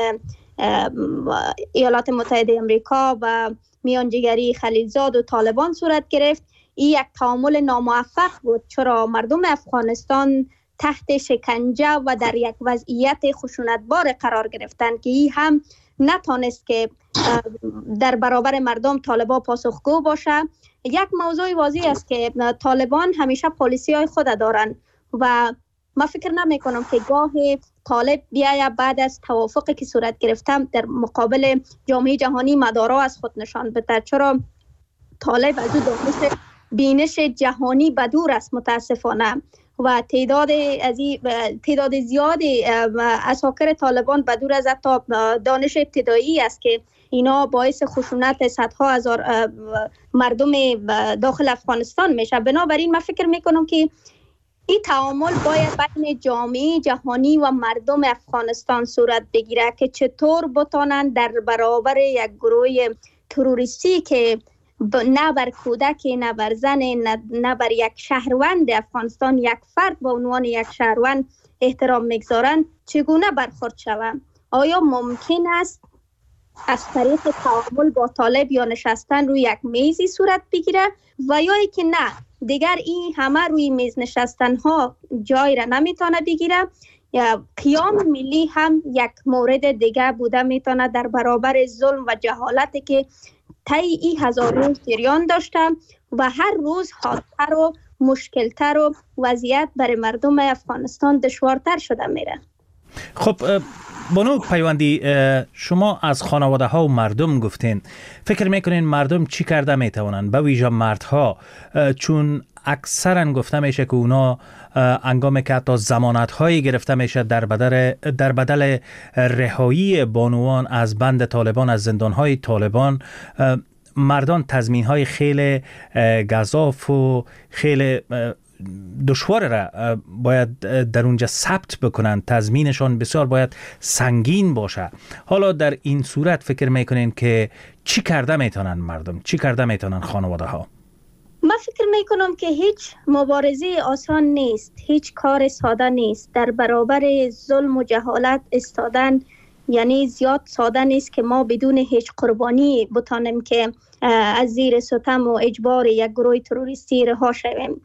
ایالات متحده امریکا و میانجیگری خلیلزاد و طالبان صورت گرفت، این یک تعامل ناموفق بود، چرا مردم افغانستان تحت شکنجه و در یک وضعیت خشونتبار قرار گرفتند که این هم نتانست که در برابر مردم طالبان پاسخگو باشه. یک موضوع واضح است که طالبان همیشه پالیسی های خود دارند و من فکر نمی کنم که گاه طالب بیاید بعد از توافقی که صورت گرفتم در مقابل جامعه جهانی مدارا از خود نشان بده، چرا طالب از دانش بینش جهانی بدور است متاسفانه و تعداد از تعداد زیاد اساکر طالبان بدور از حتی دانش ابتدایی است که اینا باعث خشونت صدها هزار مردم داخل افغانستان میشه. بنابراین من فکر میکنم که این تعامل باید بین جامعه جهانی و مردم افغانستان صورت بگیره که چطور بتانند در برابر یک گروه تروریستی که نه بر کودک، نه بر زن، نه بر یک شهروند افغانستان، یک فرد به عنوان یک شهروند احترام میگذارند، چگونه برخورد شوند. آیا ممکن است از طریق تعامل با طالب یا نشستن روی یک میزی صورت بگیره و یا ای که نه دیگر این همه روی میز نشستن ها جای را نمیتونه بگیره؟ یا قیام ملی هم یک مورد دیگه بوده میتونه در برابر ظلم و جهالتی که طی این هزار روز جریان داشته و هر روز حادتر و مشکلتر و وضعیت برای مردم افغانستان دشوارتر شده میره. خب بانو پیوندی، شما از خانواده ها و مردم گفتین، فکر میکنین مردم چی کرده میتونن، به ویژه مردها، چون اکثرا گفته میشه که اونا انگامی که حتی ضمانت هایی گرفته میشه در بدل در بدل رهایی بانوان از بند طالبان، از زندان های طالبان، مردان تضمین های خیلی گزاف و خیلی دشوار را باید در اونجا ثبت بکنن، تضمینشان بسیار باید سنگین باشه. حالا در این صورت فکر میکنین که چی کرده میتونن مردم، چی کرده میتونن خانواده ها؟ من فکر میکنم که هیچ مبارزه آسان نیست، هیچ کار ساده نیست. در برابر ظلم و جهالت استادن یعنی زیاد ساده نیست که ما بدون هیچ قربانی بتانیم که از زیر ستم و اجبار یک گروه تروریستی رها شویم.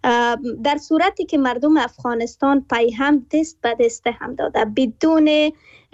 در صورتی که مردم افغانستان پای هم دست به دست هم داده، بدون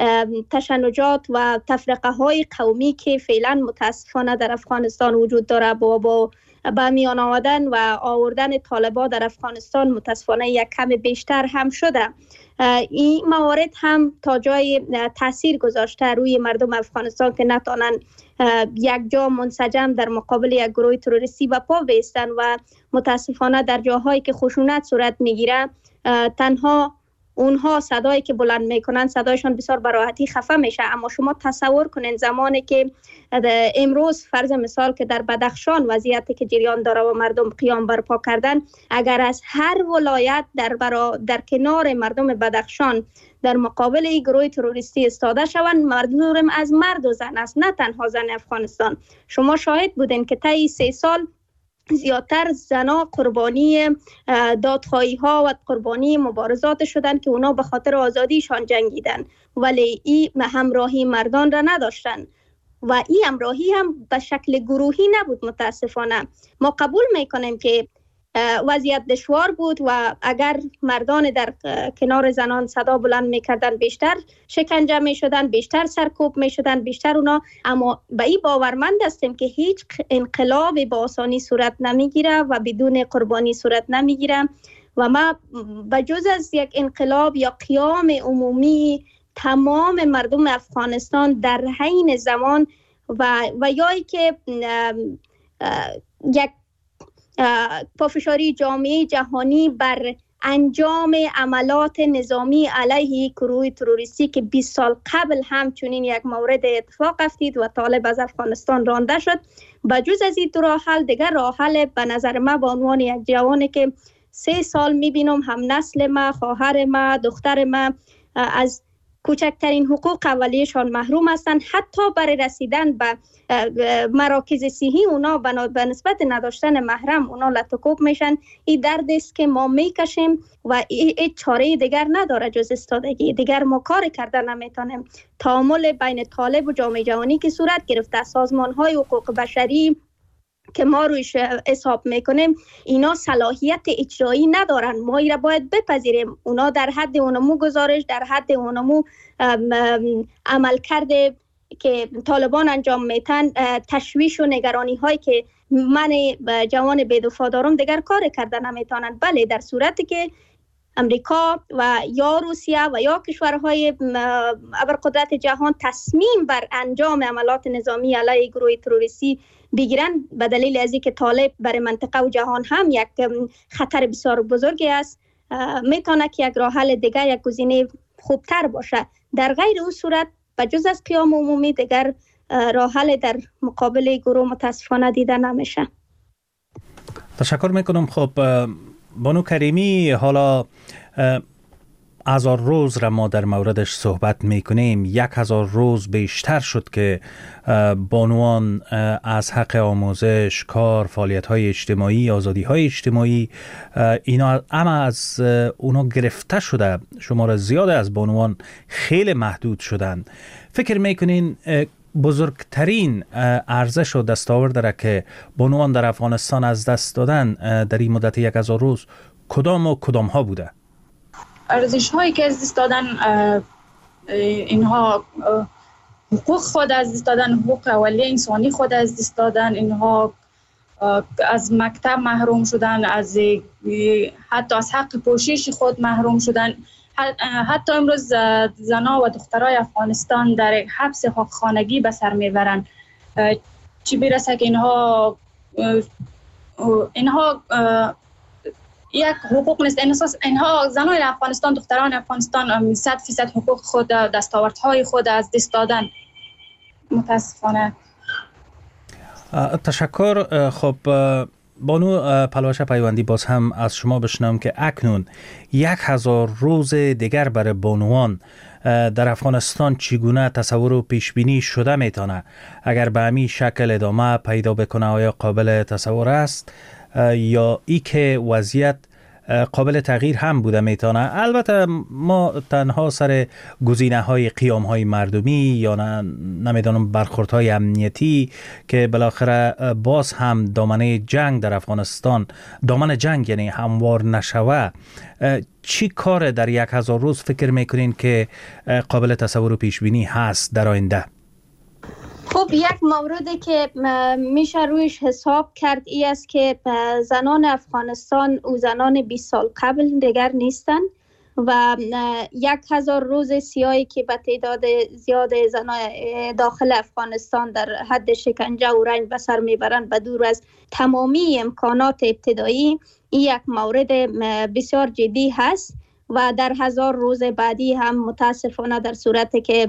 تشنجات و تفرقه های قومی که فعلا متاسفانه در افغانستان وجود داره، با با با میان آمدن و آوردن طالبان در افغانستان متاسفانه یک کم بیشتر هم شده. این موارد هم تا جای تاثیر گذاشته روی مردم افغانستان که نتانن یک جا منسجم در مقابل یک گروه تروریستی و پا بیستن و متاسفانه در جاهایی که خشونت صورت میگیره تنها اونها صدایی که بلند میکنن صدایشان بسیار به راحتی خفه میشه. اما شما تصور کنین زمانی که امروز فرض مثال که در بدخشان وضعیتی که جریان داره و مردم قیام برپا کردن، اگر از هر ولایت در برا در کنار مردم بدخشان در مقابل این گروه تروریستی استاده شوند، مردم از مرد و زن است، نه تنها زن افغانستان. شما شاهد بودین که طی سه سال زیادتر زنا قربانی دادخواهی ها و قربانی مبارزات شدن که اونا به خاطر آزادیشان جنگیدن، ولی این همراهی مردان را نداشتن و این همراهی هم به شکل گروهی نبود. متاسفانه ما قبول میکنیم که وضعیت دشوار بود و اگر مردان در کنار زنان صدا بلند میکردن بیشتر شکنجه میشدن، بیشتر سرکوب میشدن، بیشتر اونا. اما به این باورمند هستیم که هیچ انقلاب با آسانی صورت نمیگیره و بدون قربانی صورت نمیگیره و ما بجز از یک انقلاب یا قیام عمومی تمام مردم افغانستان در حین زمان و و یایی که یک پافشاری جامعه جهانی بر انجام عملات نظامی علیه گروه تروریستی که بیست سال قبل هم چنین یک مورد اتفاق افتید و طالب از افغانستان رانده شد. بجز از این دو راه حل دیگر راه حل به نظر ما به عنوان یک جوانی که سه سال میبینم هم نسل ما، خواهر ما، دختر ما از کوچکترین حقوق اولیه‌شان محروم هستند، حتی برای رسیدن به مراکز صحی اونا به نسبت نداشتن محرم اونا لطکوب میشن. این درد است که ما میکشیم و هیچ چاره دیگر نداره جز استادگی. دیگر ما کار کردن نمیتونیم. تعامل بین طالب و جامعه جهانی که صورت گرفته، سازمان های حقوق بشری که ما رویش حساب میکنیم، اینا صلاحیت اجرایی ندارن. ما اینا باید بپذیریم. اونا در حد اونمو گزارش، در حد اونمو عمل کرده که طالبان انجام میتن، تشویش و نگرانی هایی که من جوان بی‌دفاع دارم دیگر کار کردن نمیتونن. بله، در صورتی که امریکا و یا روسیه و یا کشورهای ابرقدرت جهان تصمیم بر انجام عملات نظامی علیه گروه تروریستی بگیرن، به دلیل از اینکه طالب برای منطقه و جهان هم یک خطر بسیار بزرگی است، میتونه که یک راه حل دیگر، یک گزینه خوبتر باشه. در غیر اون صورت بجز از قیام عمومی دیگر راه حل در مقابل گروه متاسفانه دیده نمیشه. تشکر میکنم. خب بانو کریمی، حالا هزار روز را ما در موردش صحبت میکنیم. یک هزار روز بیشتر شد که بانوان از حق آموزش، کار، فعالیت های اجتماعی، آزادی های اجتماعی، اینا اما از اونا گرفته شده. شمار زیاد از بانوان خیلی محدود شدن. فکر میکنین بزرگترین ارزش و دستاورد را که بانوان در افغانستان از دست دادن در این مدت یک هزار روز کدام و کدام ها بوده؟ ارزش هایی که از دست دادن، اینها حقوق خود از دست دادن، حقوق اولیه انسانی خود از دست دادن، اینها از مکتب محروم شدن، از حتی از حق پوشش خود محروم شدن. حتی امروز زنها و دخترای افغانستان در حبس خانگی به سر میبرند. چی برسه که اینها اینها یک حقوق نیست. اینها زنان افغانستان، دختران افغانستان صد فیصد حقوق خود، دستاوردهای خود از دست دادن متاسفانه. تشکر. خب بانو پلوش پیوندی، باز هم از شما بشنم که اکنون یک هزار روز دیگر برای بانوان در افغانستان چگونه تصور و پیش بینی شده میتونه؟ اگر به همین شکل ادامه پیدا بکنه آیا قابل تصور است یا ای که وضعیت قابل تغییر هم بوده میتونه؟ البته ما تنها سر گزینه های قیام های مردمی یا نه نمیدونم برخورد های امنیتی که بالاخره باز هم دامنه جنگ در افغانستان، دامن جنگ یعنی هموار نشوه، چی کار در یک هزار روز فکر میکنین که قابل تصور و پیش بینی هست در آینده؟ خب یک موردی که میشه رویش حساب کرد ای است که زنان افغانستان و زنان بیست سال قبل دیگر نیستن و یک هزار روز سیاهی که به تعداد زیاد زنان داخل افغانستان در حد شکنجه و رنج به سر میبرند به دور از تمامی امکانات ابتدایی، این یک مورد بسیار جدی هست و در هزار روز بعدی هم متاسفانه در صورتی که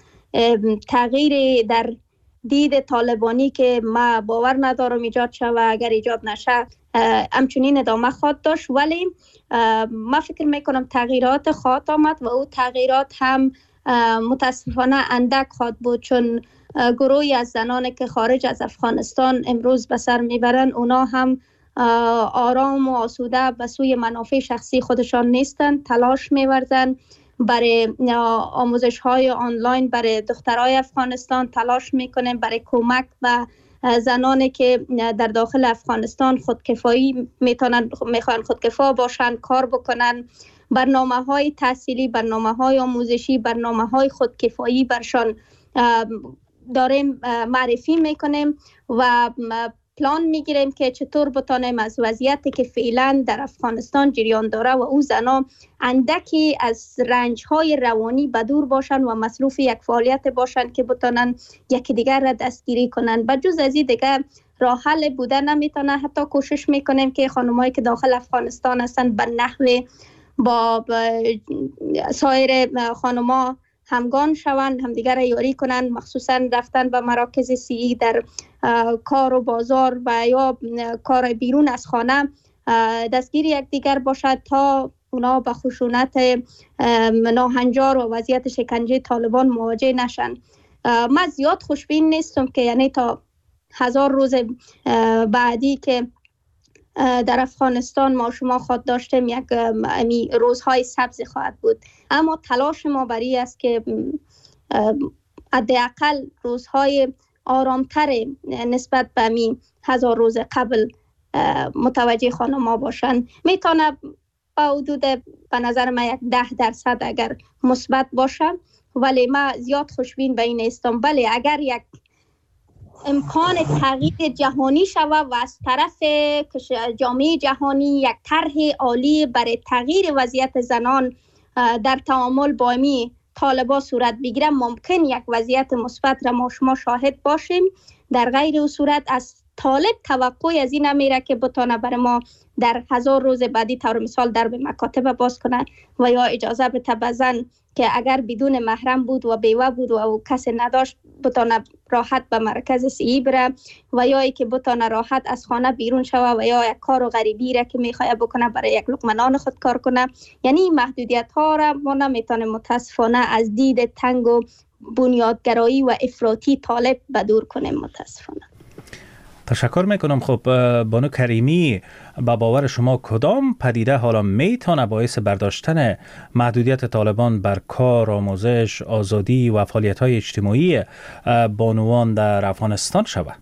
تغییر در دید طالبانی که ما باور ندارم ایجاد شد و اگر ایجاد نشه همچنین ادامه خواهد داشت، ولی ما فکر میکنم تغییرات خواهد آمد و او تغییرات هم متاسفانه اندک خواهد بود، چون گروهی از زنان که خارج از افغانستان امروز به سر میبرن اونا هم آرام و آسوده به سوی منافع شخصی خودشان نیستند، تلاش میورزن برای آموزش های آنلاین برای دخترای افغانستان، تلاش میکنیم برای کمک و زنانی که در داخل افغانستان خودکفایی میتونن میخوان خودکفا باشن، کار بکنن، برنامه های تحصیلی، برنامه های آموزشی، برنامه های خودکفایی برشان داریم معرفی میکنیم و پلان میگیریم که چطور بتانیم از وضعیتی که فعلا در افغانستان جریان داره و او زنا اندکی از رنج های روانی بدور باشن و مصروف یک فعالیت باشن که بتانن یکی دیگر را دستگیری کنن. بجز از این دیگر راه حل بوده نمیتونه. حتی کوشش میکنیم که خانمایی که داخل افغانستان هستن به نحو با سایر خانما همگان شوند، همدیگر را یاری کنند، مخصوصا رفتن به مراکز صحی در کار و بازار و یا کار بیرون از خانه دستگیر یکدیگر باشد تا اونا به خشونت ناهنجار و وضعیت شکنجه طالبان مواجه نشن. من زیاد خوشبین نیستم که یعنی تا هزار روز بعدی که در افغانستان ما شما خود داشتیم یک روزهای سبز خواهد بود، اما تلاش ما برای است که حداقل روزهای آرامتر نسبت به می هزار روز قبل متوجه خانم‌ها باشن. میتونه با حدود به نظر من یک ده درصد اگر مثبت باشه، ولی من زیاد خوشبین به این نیستم. ولی اگر یک امکان تغییر جهانی شود و از طرف جامعه جهانی یک طرح عالی برای تغییر وضعیت زنان در تعامل با می طالبان صورت بگیره، ممکن یک وضعیت مثبت را ما شما شاهد باشیم. در غیر او صورت از طالب توقعی از این نمیره که بتونه برای ما در هزار روز بعدی طور مثال در به مکاتب باز کنه و یا اجازه بده به زن که اگر بدون محرم بود و بیوه بود و او کسی نداشت بتانه راحت به مرکز صحی بره و یا ای که بتانه راحت از خانه بیرون شوه و یا یک کار و غریبی را که میخواد بکنه برای یک لقمه نان خود کار کنه. یعنی این محدودیت ها را ما نمیتونیم متاسفانه از دید تنگ و بنیادگرایی و افراطی طالب بدور کنیم متاسفانه. تشکر میکنم. خب بانو کریمی، با باور شما کدام پدیده حالا میتونه باعث برداشتن محدودیت طالبان بر کار، آموزش، آزادی و فعالیت‌های اجتماعی بانوان در افغانستان شود؟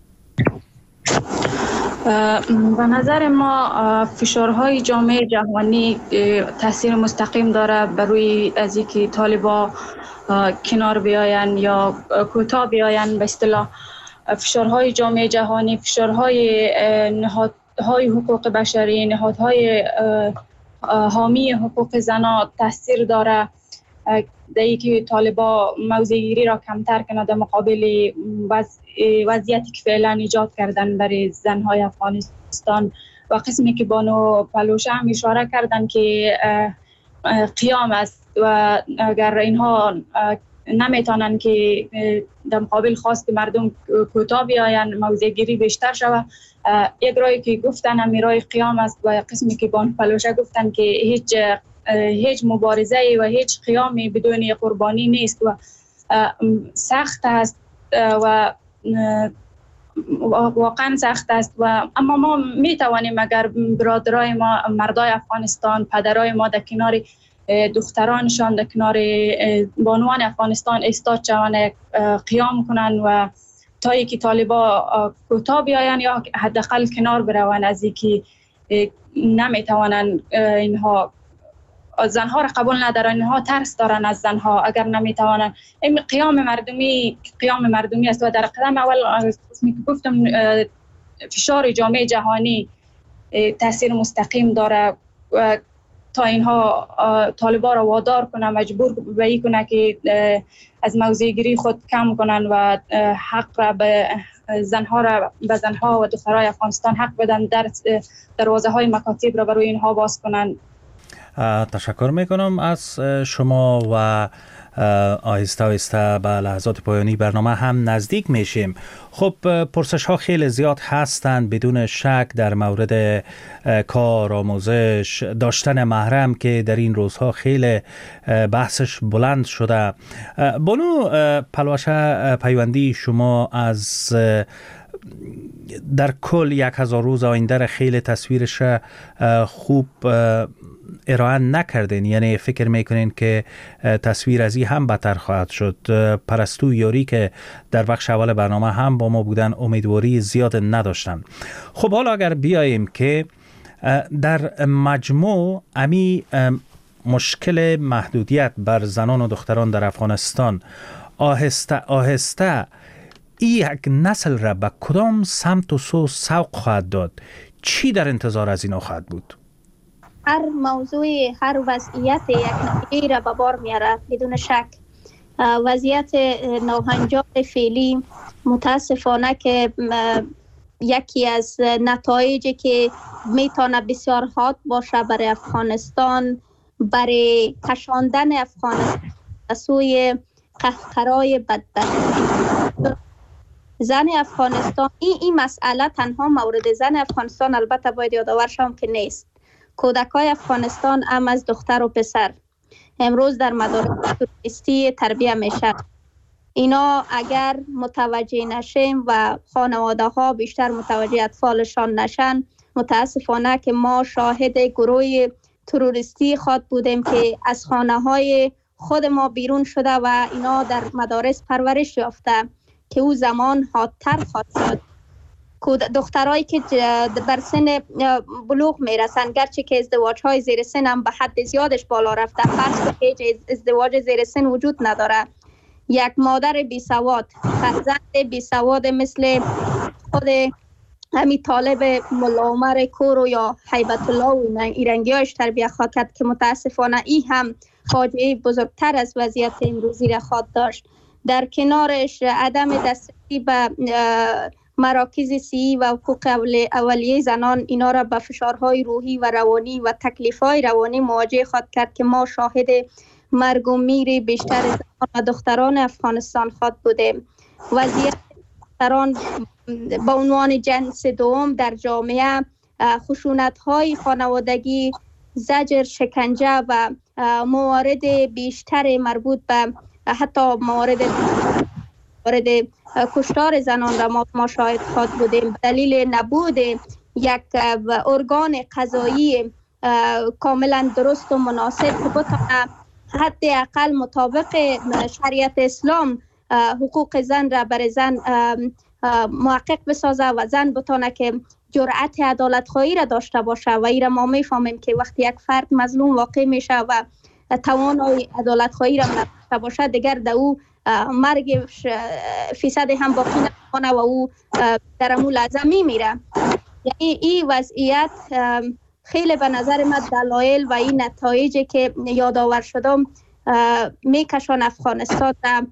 به نظر ما فشارهای جامعه جهانی تاثیر مستقیم داره بر روی از اینکه طالبان کنار بیاین یا کوتاه بیاین. به اصطلاح فشارهای جامعه جهانی، فشارهای نهادهای حقوق بشری، نهادهای حامی حقوق زنان تاثیر داره در اینکه طالبان موضع‌گیری را کمتر کنند در مقابل وضعیتی که فعلا ایجاد کردن برای زنهای افغانستان. و قسمی که بانو پلوشه هم اشاره کردن که قیام است و اگر اینها نمیتونن که در مقابل خواست مردم کوتاه بیاین، موضع گیری بیشتر شود. یک رای که گفتن هم رای قیام است و قسمی که بانو پلوشه گفتن که هیچ هیچ مبارزه و هیچ قیامی بدون قربانی نیست و سخت است و واقعا سخت است. و اما ما میتوانیم اگر برادرای ما، مردای افغانستان، پدرای ما در کنار دخترانشان، در کنار بانوان افغانستان ایستاد شوند، قیام کنند و تا اینکه طالبان کوتاه بیاین یا حداقل کنار بروند از اینکه نمیتوانند اینها زنها را قبول ندارن، اینها ترس دارن از زنها. اگر نمیتوانن این قیام مردمی قیام مردمی است و در قدم اول اسمی که گفتم فشار جامعه جهانی تاثیر مستقیم داره و تا اینها طالبان را وادار کنه، مجبور به این کنه که از موضع گیری خود کم کنن و حق را به زنها را به زنها و دخترای افغانستان حق بدن، در دروازه های مکاتب را برای اینها باز کنن. تشکر میکنم از شما و آهسته آهسته به لحظات پایانی برنامه هم نزدیک میشیم. خب پرسش ها خیلی زیاد هستند بدون شک در مورد کار، آموزش، داشتن محرم که در این روزها خیلی بحثش بلند شده. بانو پلوشه پیوندی، شما از در کل یک هزار روز آینده را خیلی تصویرش خوب ارائه نکردین، یعنی فکر میکنین که تصویر از این هم بدتر خواهد شد. پرستو یاری که در بخش اول برنامه هم با ما بودن امیدواری زیاد نداشتن. خب حالا اگر بیاییم که در مجموع امی مشکل محدودیت بر زنان و دختران در افغانستان آهسته آهسته این یک نسل را به کدام سمت و سو سوق خواهد داد؟ چی در انتظار از اینا خواهد بود؟ هر موضوع، هر وضعیت یک نتیجه را به بار میاره بدون شک. وضعیت ناهنجار فعلی متاسفانه که یکی از نتایجی که میتونه بسیار حاد باشه برای افغانستان، برای کشاندن افغانستان به سوی قهقرای بدبختی. زن افغانستان، این این مسئله تنها مورد زن افغانستان البته باید یادآور شوم که نیست. کودکای افغانستان هم از دختر و پسر امروز در مدارس توریستی تربیت میشه. اینا اگر متوجه نشیم و خانواده ها بیشتر متوجه اطفالشان نشن، متاسفانه که ما شاهد گروه تروریستی خود بودیم که از خانه های خود ما بیرون شده و اینا در مدارس پرورش یافته که او زمان حادتر خواهد شد. دخترایی که بر سن بلوغ میرسن، گرچه که ازدواج های زیر سن هم به حد زیادش بالا رفته، فرض که ازدواج زیر سن وجود نداره، یک مادر بی سواد، فرزند بی سواد مثل خود همین طالب ملا عمر کورو یا هیبت الله و ایرنگی هاش تربیت خواهد کرد که متاسفانه این هم فاجعه بزرگتر از وضعیت امروزی را خواهد داشت. در کنارش عدم دسترسی به مراکز صحی و حقوق اولیه زنان اینا را به فشارهای روحی و روانی و تکلیفهای روانی مواجه خواهد کرد که ما شاهد مرگ و میر بیشتر زنان و دختران افغانستان خواهد بوده. وضعیت دختران با عنوان جنس دوم در جامعه، خشونت‌های خانوادگی، زجر، شکنجه و موارد بیشتر مربوط به حتی موارد موارد کشتار زنان را ما, ما شاهد خواهد بودیم. دلیل نبود یک ارگان قضایی کاملا درست و مناسب که بتونه حداقل مطابق شریعت اسلام حقوق زن را برای زن محقق بسازه و زن بتونه که جرأت عدالت خواهی را داشته باشه. و این را ما میفهمیم که وقتی یک فرد مظلوم واقع میشه و توانای عدالت خواهی را نداشته باشه، دیگر در او مرگ فیصد هم باقی نمانه و او در امو لحظه میمیره. یعنی این وضعیت خیلی به نظر من دلایل و این نتایجی که یادآور شدم میکشان افغانستان را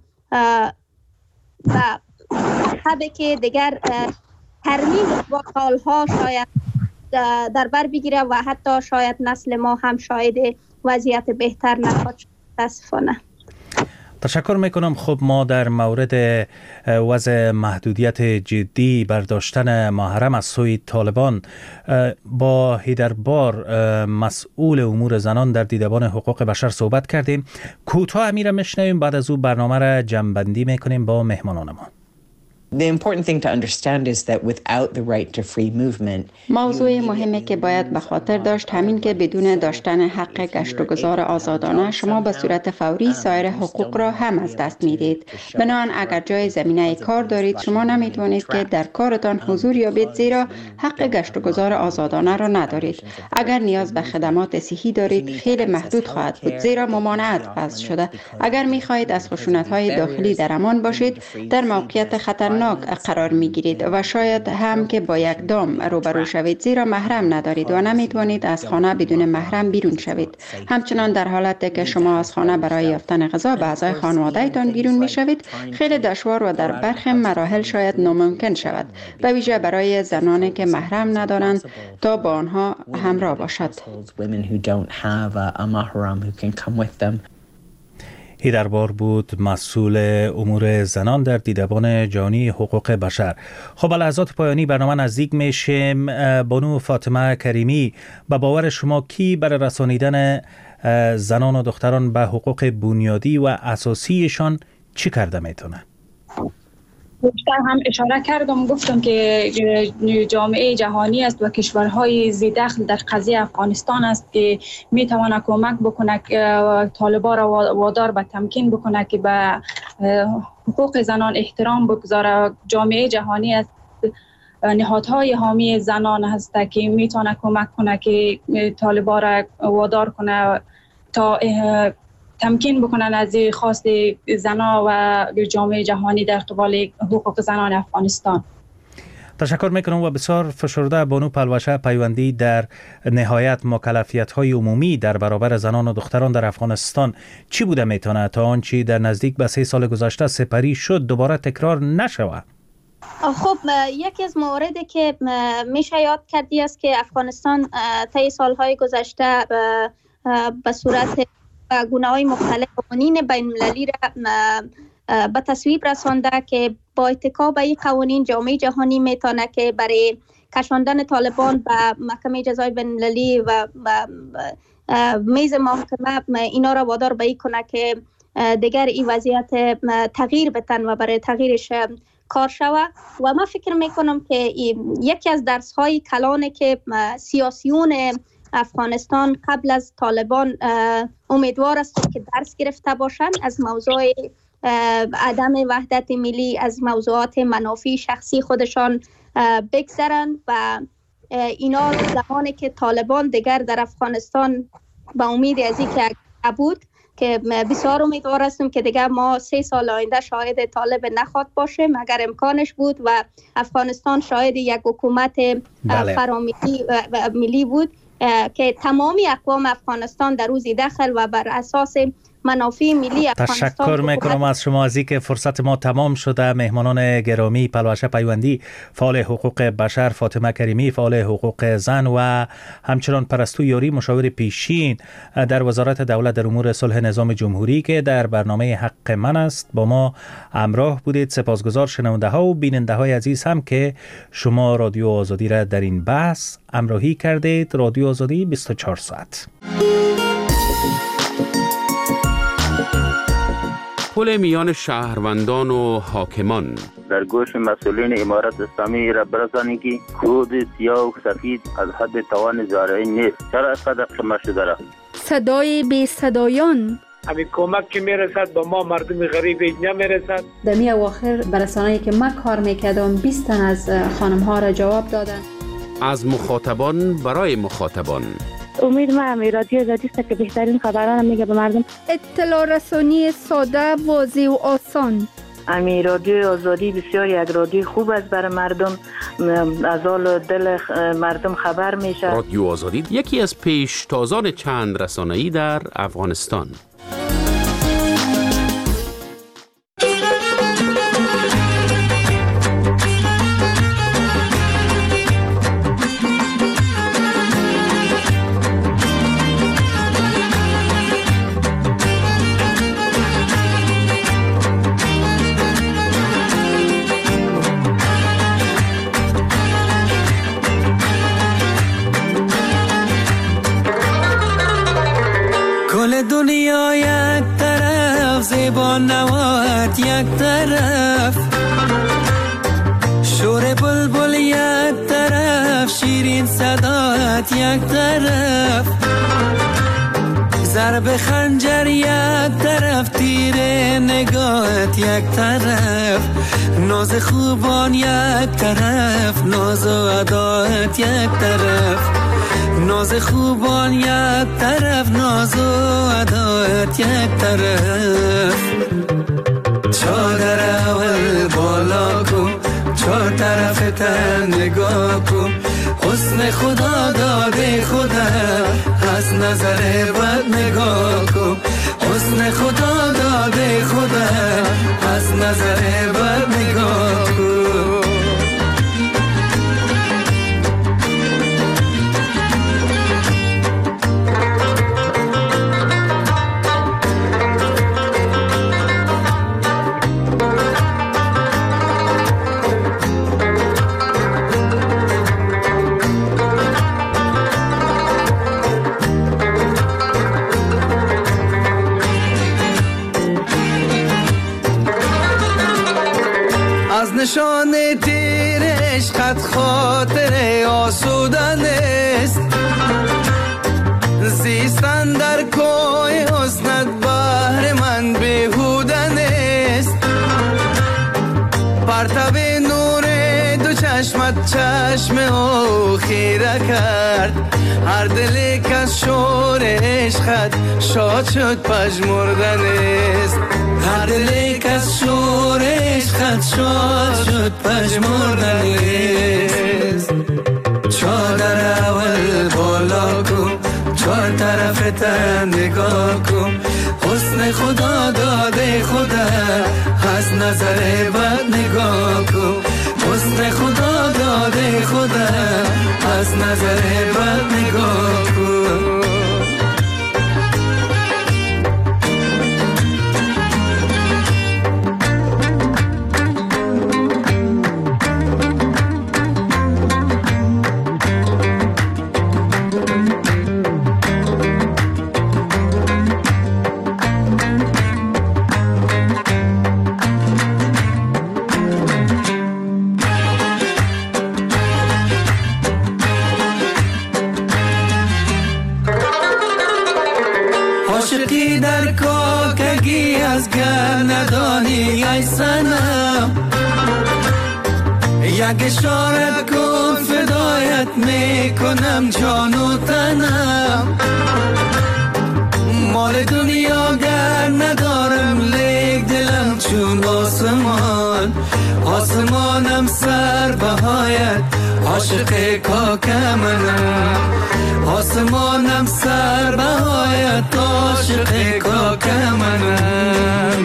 و حبه که دیگر ترمیم با سالها شاید در بر بگیره و حتی شاید نسل ما هم شاید وضعیت بهتر نخواهد شد. متاسفانه. تشکر میکنم. خب ما در مورد وضع محدودیت جدی برداشتن محرم از سوی طالبان با هیدربار مسئول امور زنان در دیدبان حقوق بشر صحبت کردیم. کوتاه امیر میشنویم، بعد از او برنامه را جمع‌بندی میکنیم با مهمانان ما. The important thing to understand is that without the right to free movement, موضوع مهمی که باید به خاطر داشت همین که بدون داشتن حق گشت و گذار آزادانه شما به صورت فوری سایر حقوق را هم از دست میدید. بنابراین اگر جای زمینه کار دارید شما نمیتونید که در کارتان حضور یابید، زیرا حق گشت و گذار آزادانه را ندارید. اگر نیاز به خدمات صحی دارید خیلی محدود خواهد بود، زیرا ممانعت وضع شده. اگر میخواهید از خشونت‌های داخلی در امان باشید در موقعیت خطرناک قرار می گیرید و شاید هم که با یک دام روبرو شوید، زیرا محرم ندارید و نمیتوانید از خانه بدون محرم بیرون شوید. همچنان در حالتی که شما از خانه برای یافتن غذا به اعضای خانواده‌تان بیرون می شوید خیلی دشوار و در برخی مراحل شاید ناممکن شود، به ویژه برای زنانی که محرم ندارند تا با آنها همراه باشد. هیدربار بود، مسئول امور زنان در دیدبان جهانی حقوق بشر. خب لحظات پایانی برنامه نزدیک میشیم. بانو فاطمه کریمی، به باور شما کی برای رسانیدن زنان و دختران به حقوق بنیادی و اساسیشان چی کرده میتونه؟ بیشتر هم اشاره کردم، گفتم که جامعه جهانی است و کشورهای ذی دخل در قضیه افغانستان است که میتواند کمک بکنه طالبان را وادار به تمکین بکنه که به حقوق زنان احترام بگذاره. جامعه جهانی است، نهادهای حامی زنان هست که میتونه کمک کنه که طالبان را وادار کنه تا تمکین بکنن از خواست زنان و جامعه جهانی در قبال حقوق زنان افغانستان. تشکر میکنم و بسیار فشرده بانو پلوشه پیوندی در نهایت مکلفیت های عمومی در برابر زنان و دختران در افغانستان چی بوده میتونه تا آنچه در نزدیک به سه سال گذشته سپری شد دوباره تکرار نشود؟ خب یکی از مواردی که میشه یاد کردی است که افغانستان طی سالهای گذشته به صورت گونه‌های مختلف قوانین بین‌المللی را به تصویب رسانده که با اتکا به این قوانین جامعه جهانی میتونه که برای کشاندن طالبان به محکمه جزای بین‌المللی و میز محکمه اینا را وادار به این کنه که دیگر این وضعیت تغییر بتن و برای تغییرش کار شوه. و من فکر میکنم که یکی از درس‌های کلانه که سیاسیون افغانستان قبل از طالبان امیدوار است که درس گرفته باشند از موضوع عدم وحدت ملی، از موضوعات منافع شخصی خودشان بگذرند و اینا زمانی که طالبان دیگر در افغانستان به امید از اینکه بود که بسیار امیدوار هستیم که دیگر ما سه سال آینده شاهد طالب نخواد باشیم اگر امکانش بود و افغانستان شاهد یک حکومت فراملی و ملی بود که تمامی اقوام افغانستان در روزی دخل و بر اساس منافع ملی افغانستان. تشکر میکنم از شما از اینکه فرصت ما تمام شده. مهمانان گرامی پلوشه پیوندی، فعال حقوق بشر فاطمه کریمی، فعال حقوق زن و همچنان پرستو یاری، مشاور پیشین در وزارت دولت در امور صلح نظام جمهوری که در برنامه حق من است با ما همراه بودید. سپاسگزار شنونده ها و بیننده های عزیز هم که شما رادیو آزادی را در این بحث همراهی کردید. رادیو آزادی بیست و چهار ساعت. پل میان شهروندان و حاکمان در گوش مسئولین امارت اسلامی را برسانی که کود سیاه و سفید از حد توان زارعین نیست. چرا از قدر شما شده را؟ صدای بی صدایان همین کمک که میرسد با ما مردم غریب اینجا میرسد. در می اواخر برسانه‌ای که من کار میکردم بیست تن از خانم ها را جواب دادن. از مخاطبان برای مخاطبان. امید ما هم رادیو آزادی است که بهترین خبران میگه به مردم. اطلاع رسانی ساده، واضح و آسان. امی رادیو آزادی بسیار یک رادیو خوب است برای مردم، از حال دل مردم خبر میشه. رادیو آزادی یکی از پیشتازان چند رسانه‌ای در افغانستان. دنیا یک طرف، زیبا نوات یک طرف، شور بلبل یک طرف، شیرین صدات یک طرف، ضرب خنجر یک طرف، تیر نگاهت یک طرف، ناز خوبان یک طرف، ناز و ادایت یک طرف، ناز خوبان یک طرف، ناز و ادایت یک طرف. چادر اول بالا کن، چهار طرف تن نگاه کن، حسن خدا داده خدا از نظر بد نگاه کن، حسن خدا داده خدا از نظر بد نگاه کن. نشان تیر عشقت خاطر آسودن است، زیستن در کوی حسنت بهر من بیهودن است، پرتاب نور دو چشمت چشم او خیره کرد، هر دلی که از شور عشقت شاد شد پژمردن است، هر دلی که از شور عشقت شاد شد پژمردن است. چادر اول بالا کن، چهار طرف تن نگاه کن، حسن خدا داده خدا از نظر بد نگاه کن، حسن خدا داده خدا از نظر بد نگاه کن. عاشقی در کاکگی از گر ندانی ای سنم، یک اشاره کن فدایت میکنم جان و تنم، مال دنیا گر ندارم لیک دلم چون آسمان، آسمانم سر بهایت عاشق کاک منم آسمانم سر بهایت عاشق کاک منم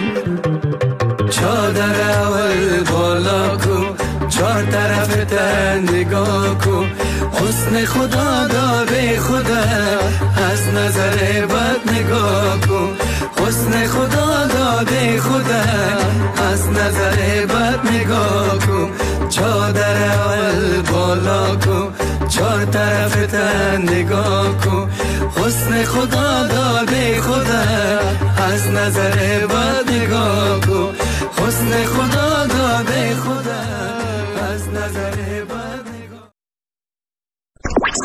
چادر اول بالا کو چار طرف تن نگاه کو حسن خدا داده خدا از نظر بد نگاه کو حسن خدا داده خدا از نظر بد نگاه کو چادر اول بالا کو چار طرف تن نگاه کو حسن خدا داده خدا از نظر بد نگاه کو حسن خدا